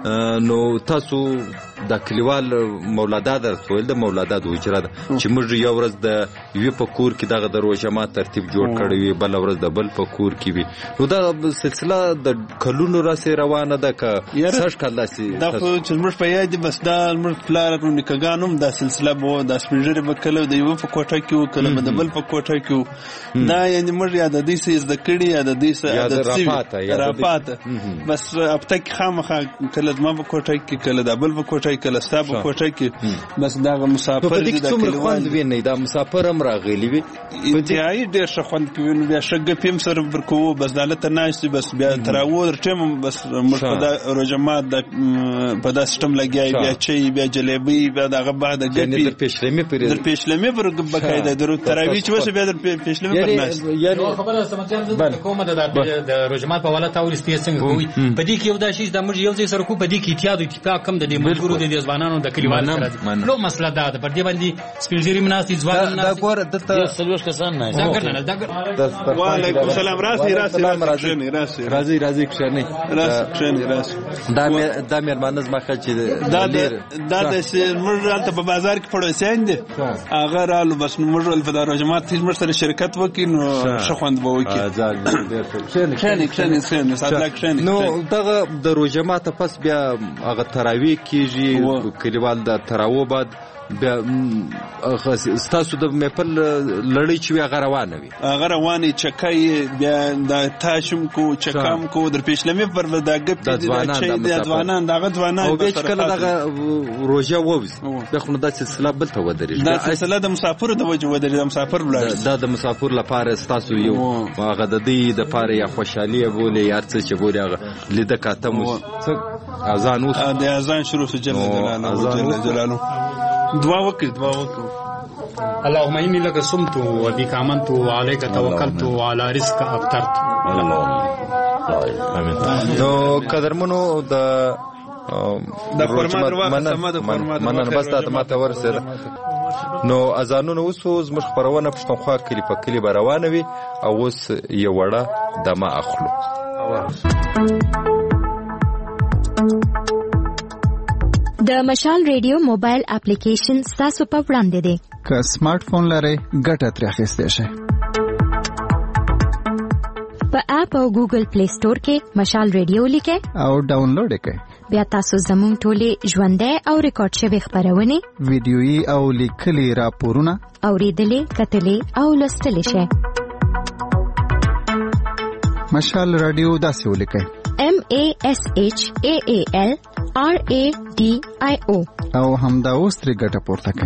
نو تاسو د کلیوال مولادات درته ویل د مولادات وجره ده چې موږ یو ورځ د یوې په کور کې دغه د روژه مات ترتیب جوړ کړی وي، بله ورځ د بل په کور کې وي. نو دا سلسله د کلونو راسې روانه ده که سږ کال داسې دا خو چې زموږ په یاد دي. بس دا زموږ پلار نیکهګان هم دا سلسله به وه، دا سپین ږیري به کله د یوه په کوټه کې وو، کله به د بل په کوټه کې وو. دا یعنې موږ یا د دوی څه زده کړي یا د دوی څه عادت سوي رافاته. بس هفته کې خامخا کله زما په کوټه کې، کله د بل په کوټه کې، کله ستا په کوټه کې. بس دغه مسافر دي د کلیوال ویني، دا مسافر هم راغلي وي، انتهایي ډېر ښه خوند کوي. نو بیا ښه ګپې هم سره ورکوو، بس دا هلته ناست وي، بس بیا تر اوه ټایم بس موږ په دا روژه مات په دا سیسټم لګیا، بیا چای، بیا جلیبۍ، بیا دغه بعد ګپې در پیشلمې پرې در پیشلمې پر بقاعده در تراویح چې وسه بیا در پیشلمې پر ناست. یعنې خبره سمجان زه کومه د روژه مات په حواله تاول استیا څنګه کوي په دې کې یو دا شی د موږ یو ځای سره کو په دې کې اتحاد او اتفاق کم د دې ملګرو د دې ځوانانو د کلیوالو سره نو مسله دا ده. پر دې باندې سپینځيري مناسي ځوان دا ګوره دته سلوش کسان نه دا ګرنه دا وعلیکم السلام. راسي راسي راسي راسي راسي راسي کښنه راسي کښنه راسي دا مې دا مې مانز ما چې دا دا د موږ ته په بازار کې پړوسیان دي هغه رالو، بس موږ ول په روژه مات کې موږ سره شرکت وکړو، نو ښه خوند به وکړي. کښنه کښنه کښنه صدق کښنه. نو دغه د روژه مات پس بیا هغه تراویح کېږي، کلیوال د تراویح بعد بیا ستاسو د میپل لړۍ چې وي هغه روانه وي، هغه روانې چکۍ بیا د تاشم کو چکام کو در پیشلمې پر دا ګپ دي د ځوانان دغه ځوانان او بیا چې کله دغه روژه ووځي بیا خو نو دا سلسله بل ته ودرېږي. دا سلسله د مسافرو د وجې ودرېږي، د مسافر ولاړ دا د مسافر لپاره ستاسو یو هغه د دوی دپاره یا خوشحالي بولې یا هر څه چې بولې هغه لیده کاته مو اذان اوس د اذان شروع شو جل جلاله دعا وکړه دعا وکړه. اللهم إني لك صمت وبك آمنت وعليك توكلت وعلى رزقك أفطرت. آمين. نو قدرمنو د د فرمان دروازه مننه بس دا ماته ورسېده. نو اذانونه اوس زموږ خپرونه پښتونخوا کلي په کلي به روانه وي او اوس یو وړه دمه اخلو. د مشال ریډیو موبایل اپلیکیشن ستاسو په وړاندې دی. که سمارټ فون لرئ ګټه ترې اخیستی شئ. په اپ او ګوګل پلی سٹور کې مشال ریډیو لیکئ او ډاونلوډ یې کړئ. بیا تاسو زموږ ټولې ژوندۍ او ریکارډ شوې خبرونه ویډیويي او لیکلي راپورونه اوریدلې کتلې او لوستلې شئ. مشال رادیو داسې ولیکئ: M A S H A A L R A D I O او همدا اوس ترې ګټه پورته کړئ.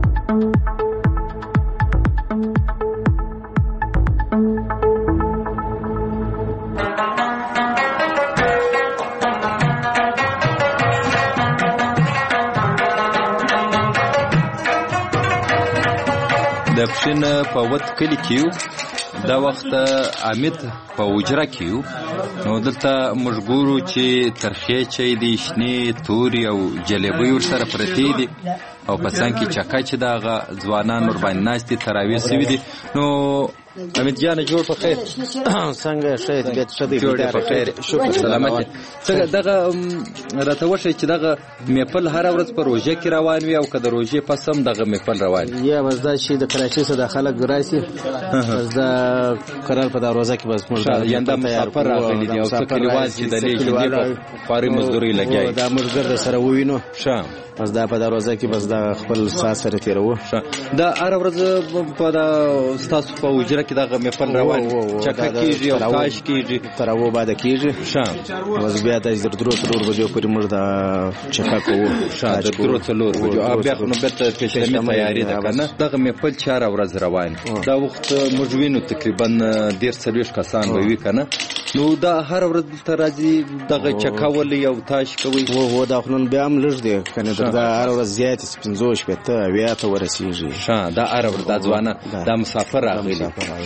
د پښین په وت کلی کېو دا وخت امید په وجره کېو نو دلته موږ ګورو چې ترخې چای دي شنې تورې او جلیبۍ ورسره پرتې دي او په څنګ کې چکه چې د هغه ځوانان ورباندې ناست دي تراویح سوي دي. نو امید جانه جوړ په خیر څنګه ښه طبیعت ښه دی جوړ په خیر شکر سلامت څنګه دغه راته وښیئ چې دغه محفل هره ورځ په روژه کې روان وي او که د روژې پس هم دغه محفل روان وي یا بس دا چې د کراچۍ څخه د خلک راشي بس دا قرار په دا روژه کې بس موږ یعنې دا مسافر راغلي دي او څه کلیوال چې د دې په خواري مزدورۍ لګیا دا موږ ګرده سره ووینو ښه بس دا په دا روژه کې بس دا خپل ساعت سره تېروو. دا هره ورځ په دا ستاسو په حجره کې دغه محفل روان چکه کېږي او تاش کېږي تر اوو بعده کېږي ښه بس بیا د درو څلور بجو پورې موږ دا چکه کوو ښه د درو څلور بجو بیا خو نو بېرته پېشلمي تیاري ده که نه دغه محفل چې هره ورځ روان دا وخت موږ وینو تقریبا دېرش څلوېښت کسان به وي که نه نو دا هره ورځ دلته راځي دغه چکه ولئ او تاش کوئ هو هو دا خو نن بیا هم لږ دی که نه دا هره ورځ زیاتې پنځو شپېته اویا ته ورسېږي ښه دا هره ورځ دا ځوانان دا مسافر راغلي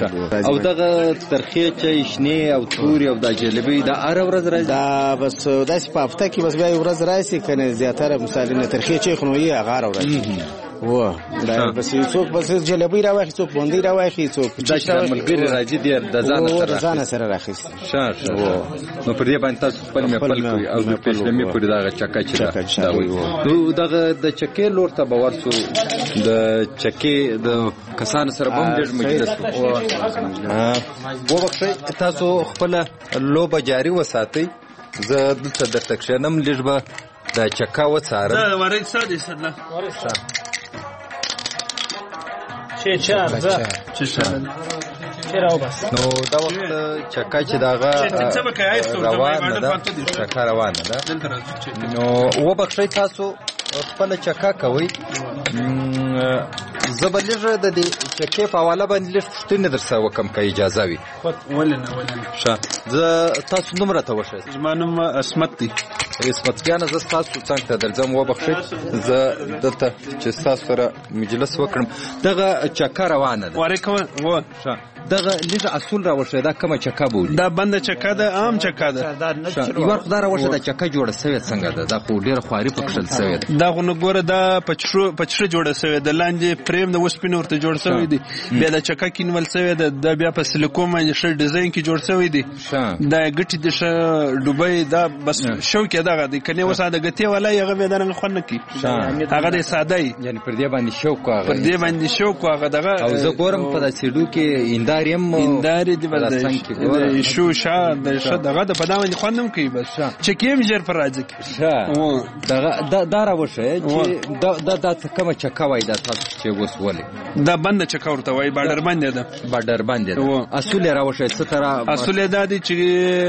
او دغه ترخې چای شنې او تورې او دا جلبۍ دا هره ورځ راځي دا بس داسې په هفته کې بس بیا یو ورځ راشي که نه زیاتره مثال نه ترخې چای خو نو یې هغه هره ورځ و دا بس څوک بس جلبۍ راواخلي څوک بوندۍ راواخلي څوک دا چې ملګري راځي ډېر د ځانه سره د ځانه سره راخیستي ښه ښه نو پر دې باندې تاسو خپل محفل کوئ او د پېشلمي پورې دغه چکه چې ده دا وایي نو دغه د چکې لور ته به ورسو د چکې د کسانو سره به هم ډېر مجلس وبخښئ تاسو خپله لوبه جاري وساتئ زه دلته درته کښېنم لږ به د چکه وڅارم چار زه چیرې بس نو دا وخت چکه چې دغه روانه ده چکه روانه ده نو وبخښئ تاسو خپله چکه کوئ زه به لږ د دې چکې په حواله باندې لږ پوښتنې در سره وکړم که اجازه وي ولې نه ولې نه ښه زه تاسو نوم راته وښیئ زما نوم عصمت دی عصمت جانه زه ستاسو څنګ ته درځم وبخښئ زه دلته چې ستاسو سره مجلس وکړم دغه چکه روانه ده وارې کوه و ښه دغه لږ اصول راوښیه دا کومه چکه بولي دا بنده چکه ده عام چکه ده یو وخت دا راوښیه دا چکه جوړه سوې څنګه ده دا خو ډېره خواري پکښل سوې ده دا خو نو ګوره دا په چره جوړه سوې ده لاندې فریم د اوسپنې ورته جوړ سوی دی بیا د چکه کینول سوی ده دا بیا په سلیکون باندې ښه ډیزاین کې جوړ سوی دی دا ګټې د ښه ډوبۍ دا بس شوق یې دغه دی که نه اوس د ګتې والا یې هغه بیا دارنګه خوند نه کوي هغه دی ساده یي یعنې پر دې باندې شوق و پر دې باندې شوق و هغه دغه او زه ګورم په دا سیډو کې هندارې هم هندارې دي بس د شو شا د ښه دغه د په دا باندې خوند هم کوي بس چکې هم ژر پر راځي دغه دا راوښیه چې دا دا کومه چکه وایي دا تاسو چې اوس ولې دا بنده چکه ورته وایي باډر بندې ده باډر بندې ده اصول یې راوښیه څه ته اصول یې دا دی چې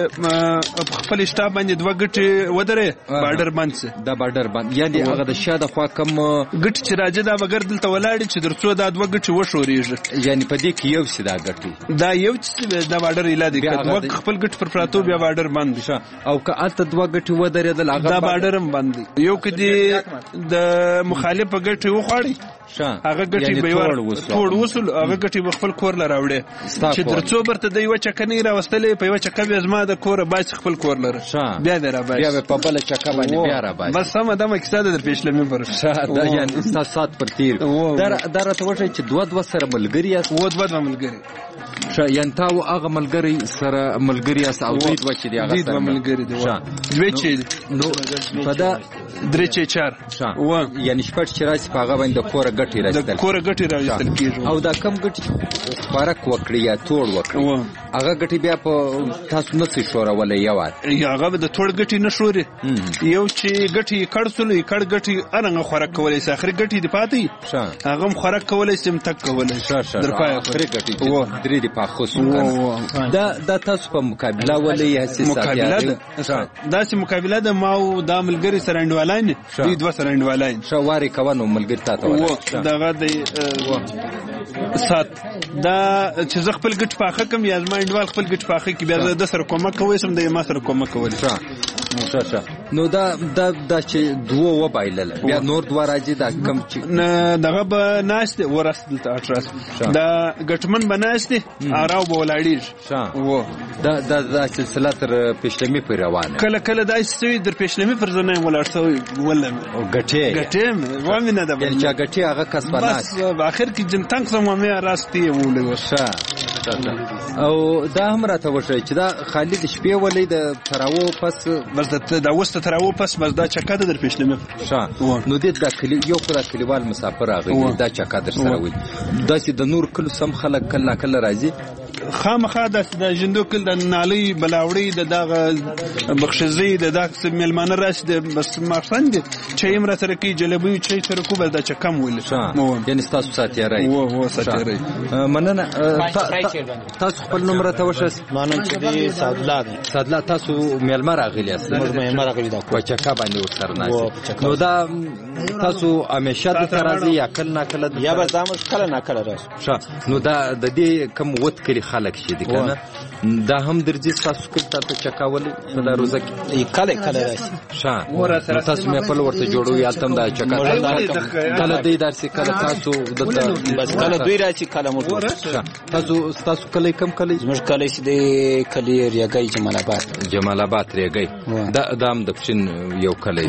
خپل شټاپ باندې دوه ګټې ودرې باډر بند سي دا باډر بند یعنې هغه د شا د خوا کم ګټې چې راځي دا به ګر دلته ولاړې چې تر څو دا دوه ګټې وښورېږي یعنې په دې کې یو سي دا ګټې دا یو چې دا باډر ایله دی دوه خپل ګټ پر پراتو بیا باډر بند دی او که هلته دوه ګټې ودرېدل هغه دا باډر هم بند دی یو که دې د مخالفه ګټې وخوړي هغه ګټې به ټوړ وسول هغه ګټې به خپل کور له راوړې چې تر څو برته د یوه چکه نه یې راوستلې په یوه چکه بیا زما د کوره باسي خپل کور لره بیا دې راباسي بیا به په بله چکه باندې بیا راباسي بس سمه دمه کیسه ده در پېشلمي پر دا یعنې ستاسو ساعت پر تېر دا راته وښیئ چې دوه دوه سره ملګري یاست و دوه دوه ملګري ښه یعنې تا و هغه ملګري سره ملګري یاست او دوی دوه چې دي هغه سره ملګري دي دوی چې نو په دا درې چې چار یعنې شپږ چې راشي په هغه باندې د کوره ګټې راځي د کوره ګټې راوستل کېږي او دا کم ګټې خوراک وکړي یا توړ وکړي هغه ګټي بیا په تاسو نه څه شورولې یو هغه د ټول ګټي نه شوري یو چې ګټي کړسلې کړ ګټي ارنګ خوراک کولای شي اخر ګټي دی پاتې هغه خوراک کولای شي تک کولای شي درپای اخر ګټي درې دی په خصوص کنه دا د تاسو په مقابله ولې حساسیت دا چې مقابله د ماو د ملګری سره انډوالای دوی دوه سره انډوالای شواري کوونو ملګری تاسو ولا دغه د سات دا چې زه خپل ګټ پاخه کوم یا زما انډوال خپل ګټ پاخه کې بیا د سره کومک کوي سم د ما سره کومک کوي ښه نو دا دا د چې دوه و بایلل بیا نور دوه راځي دا کم چې نه دغه به ناشته ورسل ته اټراس دا ګټمن بناشته اراو بولاړي ښه و دا دا د سلسله تر پښلمي پر روانه کله کله دا چې در پښلمي پر ځنه ولاړ ولا ګټه ګټه و مینه دا چې ګټه هغه کسبانه بس اخر کې جن تنگ سم مې راستي ولې وشه او دا هم راته وشه چې دا خالد شپې ولې د تراو پس بس دا وسته تراو پس بس دا چکه در پښلمي ښه نو دې دا کلی یو خورا کلیوال مسافر راغی دا چکه در سره وي دا چې د نور کل سم خلک کله کله راځي خامخا د جندو کل د نالي بلاوړي د دغه بخشزي د دغه ملمانه راش د بس مخسن دي چې امر سره کې جلبي چې سره کو بل د چکم ویل یعنی تاسو ساتيرای و و ساتيرای مننه تاسو خپل نمبر ته وشس مانن چې دی صادلا دی صادلا تاسو ملمر راغلی است موږ ملمر راغلی دا کو چکا باندې وسرناسي نو دا تاسو همیشه د ترازی یا کله نه کله یا به زموږ کله نه کله راځي نو دا د دې کم وت کلی خلک شي دي کنه دا هم درځي تاسو کله ته چکاولې په روزه کې کله کله راشي ښه تاسو مې په ورته جوړو یا تم دا چکا کله دې درسي کله تاسو د بس کله دوی راشي کله مو تاسو تاسو کله کم کله زموږ کله چې د کلی ریګي جمال آباد جمال آباد ریګي دا دام د پښین یو کله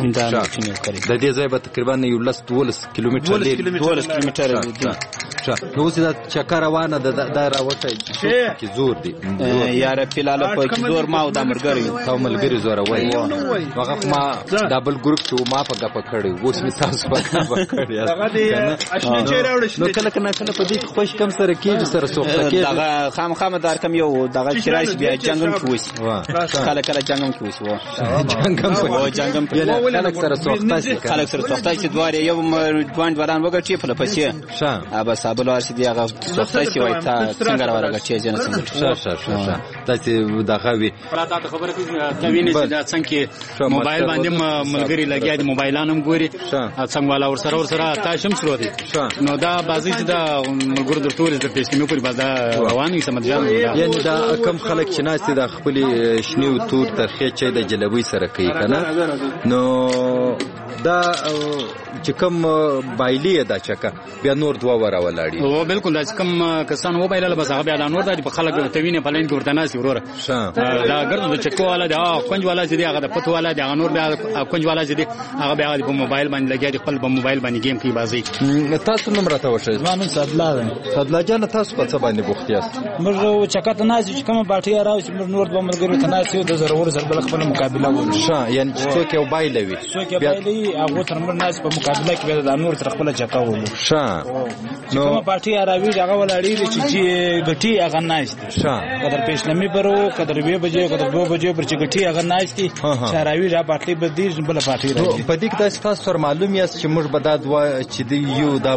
د دې ځای به تقریبا یو لس دولس کیلومتر دی دولس کیلومتر دی نو چې دا چکر روانه دا راوته کې زور دی یاره فلال په کې زور ما او د مرګري او ملګری زور وای هغه ما ډبل ګروپ چې ما په غپ کړی اوس می تاسو په غپ کړی هغه دی اشنه چې راوړل نو کله کله کله په دې خوش کم سره کې سره سوخته کې دغه خام خام دار کم یو دغه شرایش بیا جنگم کې وسی کله کله جنگم کې وسی و جنگم و جنگم کله سره سوخته کله سره سوخته چې دواره یو دوان وران وګټي په لپسې شه ابا صابلوار چې دی هغه سوخته چې وای تا څنګه راوړل چې جن څنګه شه شه شه تاسو دغه وی پراته خبره کوي دا ویني چې دا څنګه موبایل باندې ملګری لګیا دي موبایلانم ګوري څنګه والا ور سره ور سره تاسو هم شروع دي نو دا بازي چې دا ملګرو د ټول د پېښې مې پوری بازا رواني سمجھ یعنی دا کم خلک چې ناست د خپل شنیو تور ترخه چې د جلبوي سره کوي کنه نو دا چې کوم بایلی دا چکه بیا نور دوا ورا ولاړی او بالکل دا کوم کسان و بایله بس هغه بیا نور د خلک توینه په لین کې ورته ناس وروره دا ګرځو د چکو والا دا کنج والا چې دی هغه د پټو والا دا نور بیا کنج والا چې دی هغه بیا په موبایل باندې لګیا دی خپل په موبایل باندې گیم کوي بازی تاسو نمبر ته وشه زمانو صدلا ده صدلا جان تاسو په څه باندې بوختي است موږ چکه ناس چې کوم باټي راو چې موږ نور د ملګرو ته ناس یو د ضرور سره بل خپل مقابله وکړو ښه یعنی څوک یو بایله وي څوک یو بایله هغه تر موږ ناس په مقابله کې د نور تر خپل چکه وو ښه نو کوم باټي راوي هغه ولاړی چې غټي هغه ناس ښه قدر پېښلمي پرو قدر وی بجې قدر دو بجې پر چې غټي هغه ناس دي شاراوي را باټي بدی بل باټي راځي په دې کې تاسو تاسو معلوم یاست چې موږ به دا دوا چې دی یو دا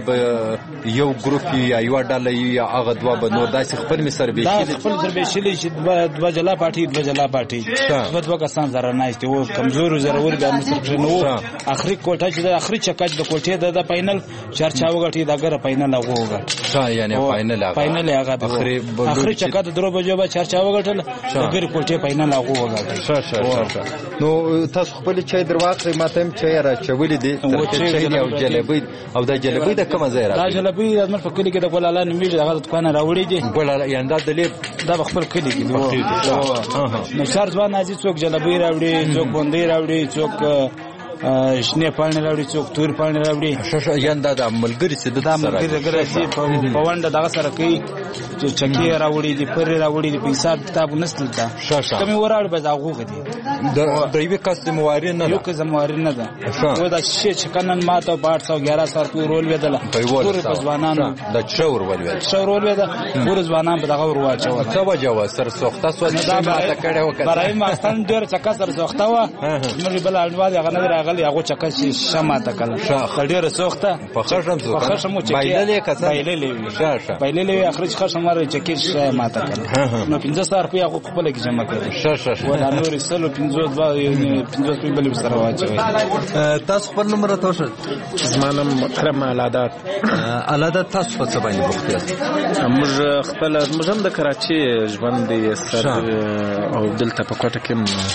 یو ګروپ یا یو ډله یا هغه دوا به نور داسې خپل می سر به شي خپل سر به شي چې دوا جلا پاټي دوا جلا پاټي دوا دوا کسان زره نه است او کمزور ضرور به مصر نو اخري کوټه چې د اخري چکچ د کوټه د فائنل چرچا وګټي دا غره فائنل هغه وګټ ښه یعنی فائنل هغه فائنل هغه اخري اخري چکه د درو بجو به چرچا وګټل د غره کوټه فائنل هغه وګټ ښه ښه نو تاسو خپل چای درواخې ماته هم چای را چولې دي چای او جلبي او د جلبي د کوم ځای را دا جلبي د مر په کلی کې د ګولاله نیمه دغه دکان راوړي دي ګولاله یعنی دا د لید دا خپل کلی کې نو شهر ځوان نازي څوک جلبي راوړي څوک بوندې راوړي څوک شنه پاڼې راوړي څوک تور پاڼې راوړي شاشه یاندا د ملګری سي د ملګری سي په وانډه دغه سره کوي چې چکی راوړي دي پر راوړي دي په حساب کتاب نسل تا شاشه کومي وراړي به داغو غدي د یوه کس د موارد نه یو کس د موارد نه ده و دا شي چې کنن ماته په اټ سو اګیاره سره په رول ودل ټول په ځوانانو د شاور ول ول شاور ول ده ور ځوانان په دغه ور واچو څه وجه سر سوخته سو نه ماته کړه وکړه برای ما ستان ډیر چکا سر سوخته و مې بل اړواد هغه نه راغلی هغه چکا چې شماته کله ډیر سوخته په خشم په خشم چې بایللې کسه بایللې شاشه بایللې اخرج خشم مر چې کې ماته کړه نو پنځه سر په هغه خپل کې جمع کړه شاشه ولا نور سلو پنځه پنځه په بل سره واچوي تاسو خپل نمبر تاسو زمانم مکرم علادات علادات تاسو په څه باندې بوخت یاست موږ خپل موږ هم د کراچي ژوند دی سر او دلته په کوټه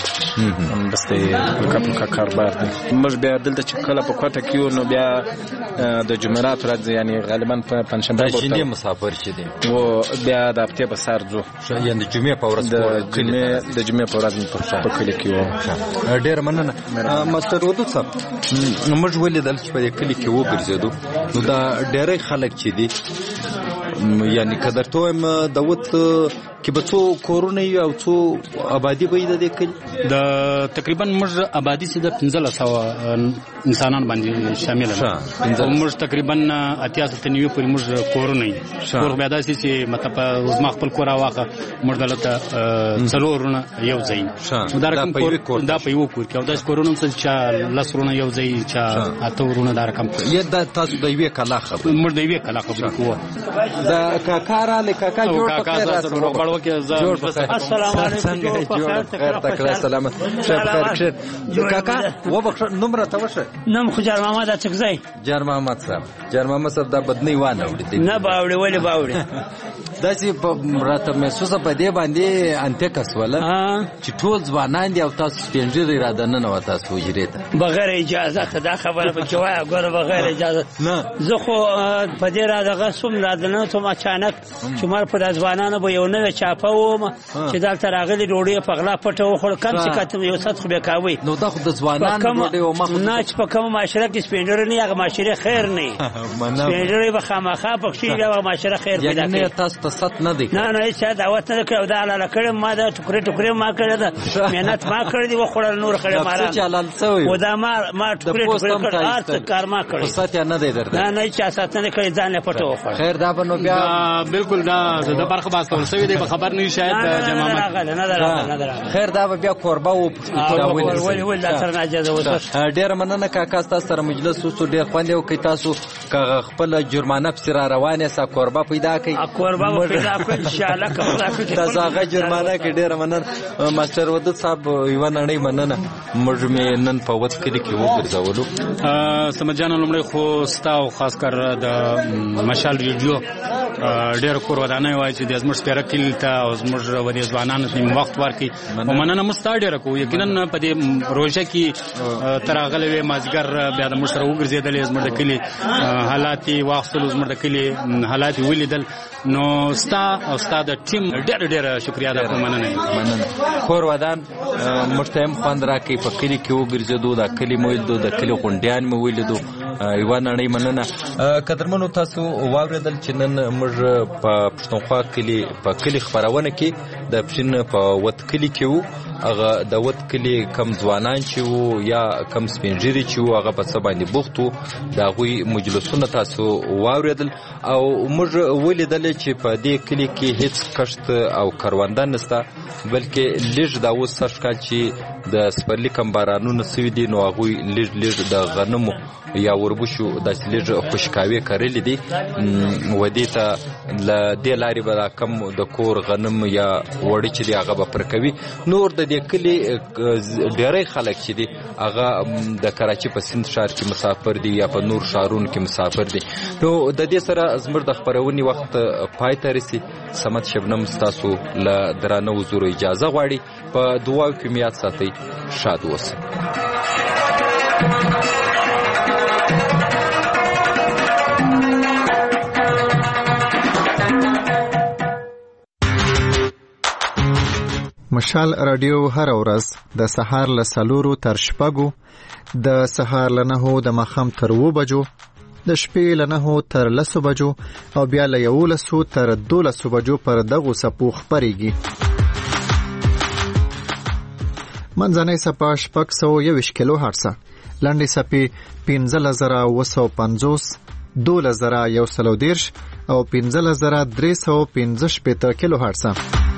کې هم بس دی لکه په کاروبار دی موږ بیا دلته چې کله په کوټه کې نو بیا د جمعرات ورځ یعنی غالبا په پنځشنبه د جنې مسافر چې دی و بیا د هفته په سر ځو یعنی د جمعې په ورځ د جمعې د جمعې په ورځ په کلی کې و ډېر مننه مستر ودود صاحب موږ ولیدل چې په کلی کې وګرځېدو نو دا ډېری خلک چې دي یعنی قدر ته هم داوت کې به څو کورونه او څو آبادی به د کلی د تقریبا موږ آبادی سي د پنځه سوه انسانان باندې شامل دي موږ تقریبا اتیا سلنوي پورې موږ کورونه یو کور بیا داسې چې مطلب زما خپل کور واخه موږ دلته څلورونه یو ځای دا رقم دا په یو کور کې او داس کورونه چې لسرونه یو ځای چې اته ورونه دا رقم یی دا تاسو د یوې کلا خبر موږ د یوې کلا خبر کوو دا کاکارا لکاکا جوړ پکې السلام علیکم خیر تکړه سلامت شپ خیر کاکا و بخښ نمبر ته وشه نم خو جار محمد اچکزای جار محمد صاحب جار محمد صاحب دا بدنی وانه وړي نه باوړي ولې باوړي دا چې راته محسوسه په دې باندې انته کسوله چې ټول ځوانان دي او تاسو سپینځري را دنه نه وتا سو جریته بغیر اجازه ته دا خبره په جواب غوړ بغیر اجازه نه زه خو په دې را دغه سوم را دنه ته اچانک چې مر په ځوانانو به یو نه چاپه و چې دلته راغلي ډوډۍ په غلا پټه وخور کم چې کته یو څه خو به کاوي نو دا خو د ځوانانو ډوډۍ او مخ نه چې په کوم معاشره کې سپینځري نه هغه معاشره خیر نه سپینځري به خامخا پکې یو معاشره خیر پیدا کوي یعنی تاسو ست نه دی نه نه چې دعوت نه کړو دا حلال کړم ما دا ټوکري ټوکري ما کړی دا مهنت ما کړی دی وخړل نور کړی ما چې حلال څوی و دا ما ما ټوکري ټوکري کړ ارت کار ما کړی فرصت نه دی درته نه نه چې ساتنه کړی ځان له پټو وخړ خیر دا بنو بیا بالکل دا د برخه باس کول سوي دی خبر نه شاید جماعت نه نه نه خیر دا بیا قربا و ولې ولې دا تر نه اجازه وته ډیر مننه کاکا تاسو سره مجلس وسو ډیر خوند یو کوي تاسو کا خپل جرمانه پر روانه سا قربا پیدا کوي قربا پیدا کوي ان شاء الله تاسو هغه جرمانه کې ډیر مننه ماستر ودود صاحب یو نړۍ مننه موږ مې نن په وڅ کې کې وګرځولو سمجانه لمړی خو ستاو خاص کر د مشال ریډیو ډیر کور ودانه وای چې د زموږ سپیره کلی ته او زموږ ودی ځوانانو ته وخت ورکړي ومننه مستعد راکو یقینا په دې روزه کې تراغلې مازګر بیا د مشر وګرځیدل زموږ کلی حالات واخصل زموږ کلی حالات ولیدل نو ستا او ستا د ټیم ډېر ډېر شکریا ده مننه مننه خور ودان مشتهم خوند راکې په کلی کې وګرځیدو دا کلی مو لیدو د کلی غونډیان مو ولیدو یو نړۍ مننه قدرمنو تاسو واوریدل چې نن موږ په پښتونخوا کلی په کلی خبرونه کې د پښین په وت کلی کې وو هغه د وت کلی کم ځوانان چې وو یا کم سپینځري چې وو هغه په څه باندې بوخت وو دا غوي مجلسونه تاسو واوریدل او موږ ولیدل چې په دې کلی کې هیڅ کښت او کاروانده نشته بلکې لږ دا اوس څه چې د سپرلی کم بارانونه سوي دي نو هغوی لږ لږ د غنمو یا وربشو داسې لږ خوشکاوي کرلې دي ودې ته له دې لارې به کم د کور غنم یا وړي چې دی هغه به پر کوي نور د دې کلي ډېری خلک چې دي هغه د کراچي په سند ښار کې مسافر دي یا په نور ښارونو کې مسافر دي نو د دې سره زموږ د خپرونې وخت پای ته رسي سمت شبنم ستاسو له درانه حضور اجازه غواړي په دعاو کې مې یاد ساتئ شاد اوسئ مشال رادیو هر ورځ د سهار له څلورو تر شپږو، د سهار له نهو د ماښام تر اووه بجو، د شپې له نهو تر لسو بجو او بیا له یولسو تر دولسو بجو پر دغو څپو خپرېږي. منځنۍ څپه شپږ سوه یوویشت کیلو هرڅه، لنډې څپې پنځلس زره اووه سوه پنځوس، دولس زره یو سل او دېرش او پنځلس زره درې سوه پنځه شپېته کیلو هرڅه.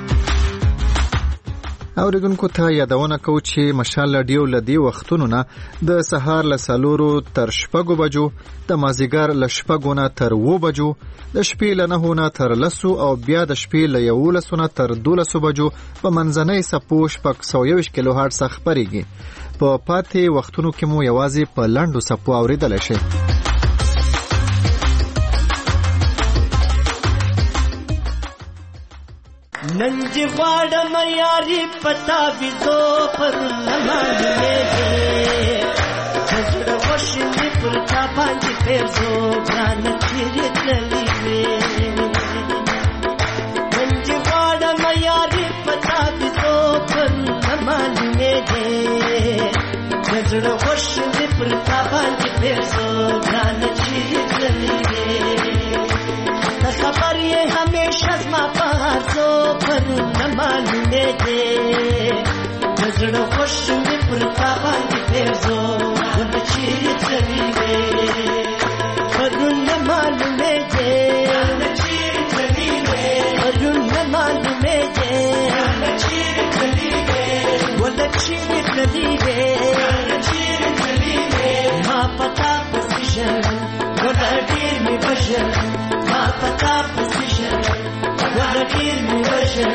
اوریدونکو ته یادونه کوو چې مشال رادیو له دې وختونو نه د سهار له څلورو تر شپږو بجو، د مازدیګر له شپږو نه تر اووه بجو، د شپې له نهو نه تر لسو او بیا د شپې له یولسو نه تر دولسو بجو په منځنۍ څپو شپږ سوه یوویشت کیلو هرڅه خپرېږي. په پاتې وختونو کې مو یوازې په لنډو څپو اورېدلی شئ. ننجی غواړم یاري پتا ویزو پر نمانې دې زړه وشلې پر تا باندې پېزو ګران چیرې تللې وې. ننجی غواړم یاري پتا ویزو پر نمانې دې زړه وشلې پر تا باندې پېزو ګران چیرې تللې وې. خبر یہ ہمیشہ زما پہارزو پر نماننے دے نظروں خوش میں پرتا باندې پیرزو ون چیرې تللی وې پرون نماننے دے چیرې تللی وې پرون نماننے دے چیرې تللی وې ون چیرې تللی وې چیرې تللی وې ما پتا پوزیشن ون ډیر می بشر ما پتا پوزیشن ون ډیر می بشر.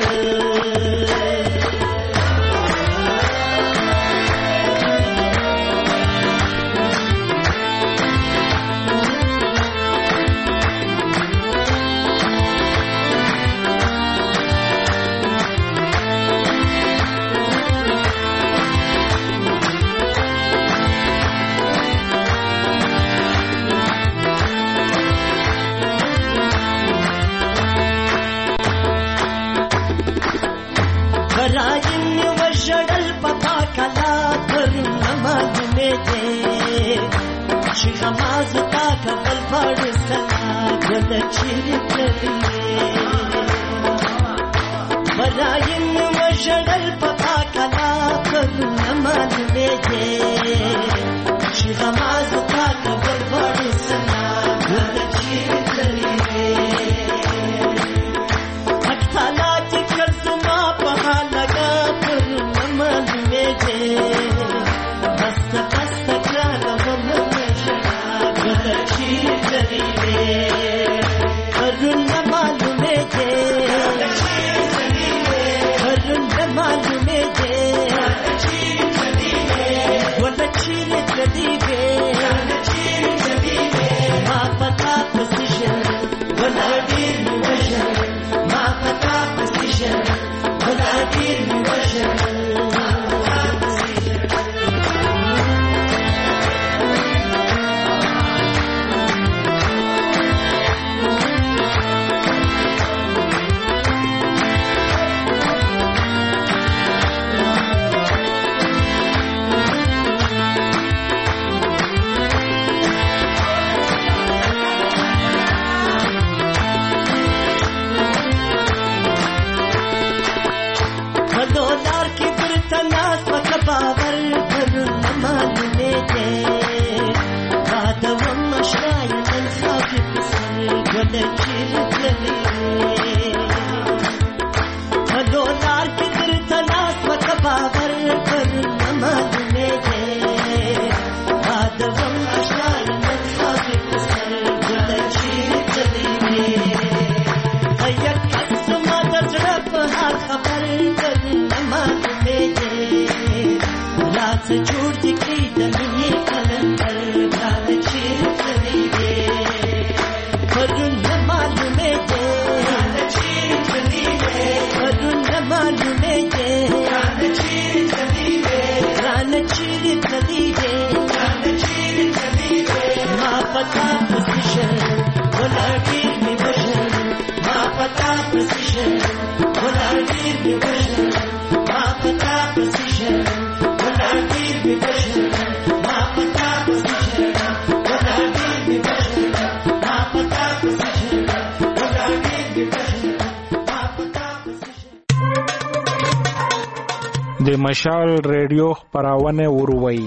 د مشال ریډیو خپرونه وروي.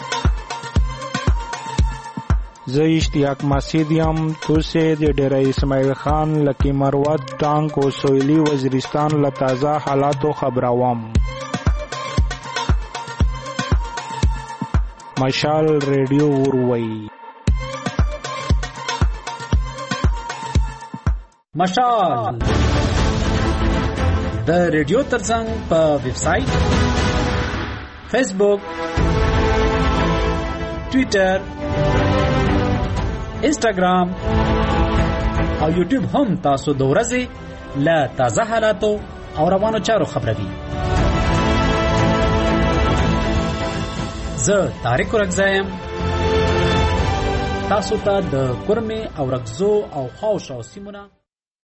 زه اشتیاق مسعود یم. توسې د ډېری اسماعیل خان لکی مروت ټانک او سویلي وزیرستان له تازه حالاتو خبروم. مشال ریډیو وروي. مشال د ریډیو ترڅنګ په ویب سټ، فیسبوک، ټوئیټر، انسټاګرام او یوټیوب هم تاسو د ورځې له تازه حالاتو او روانو چارو خبروي. زه طارق رکزایم. تاسو ته د کورمې او رکزو او خاوشاو سیمونه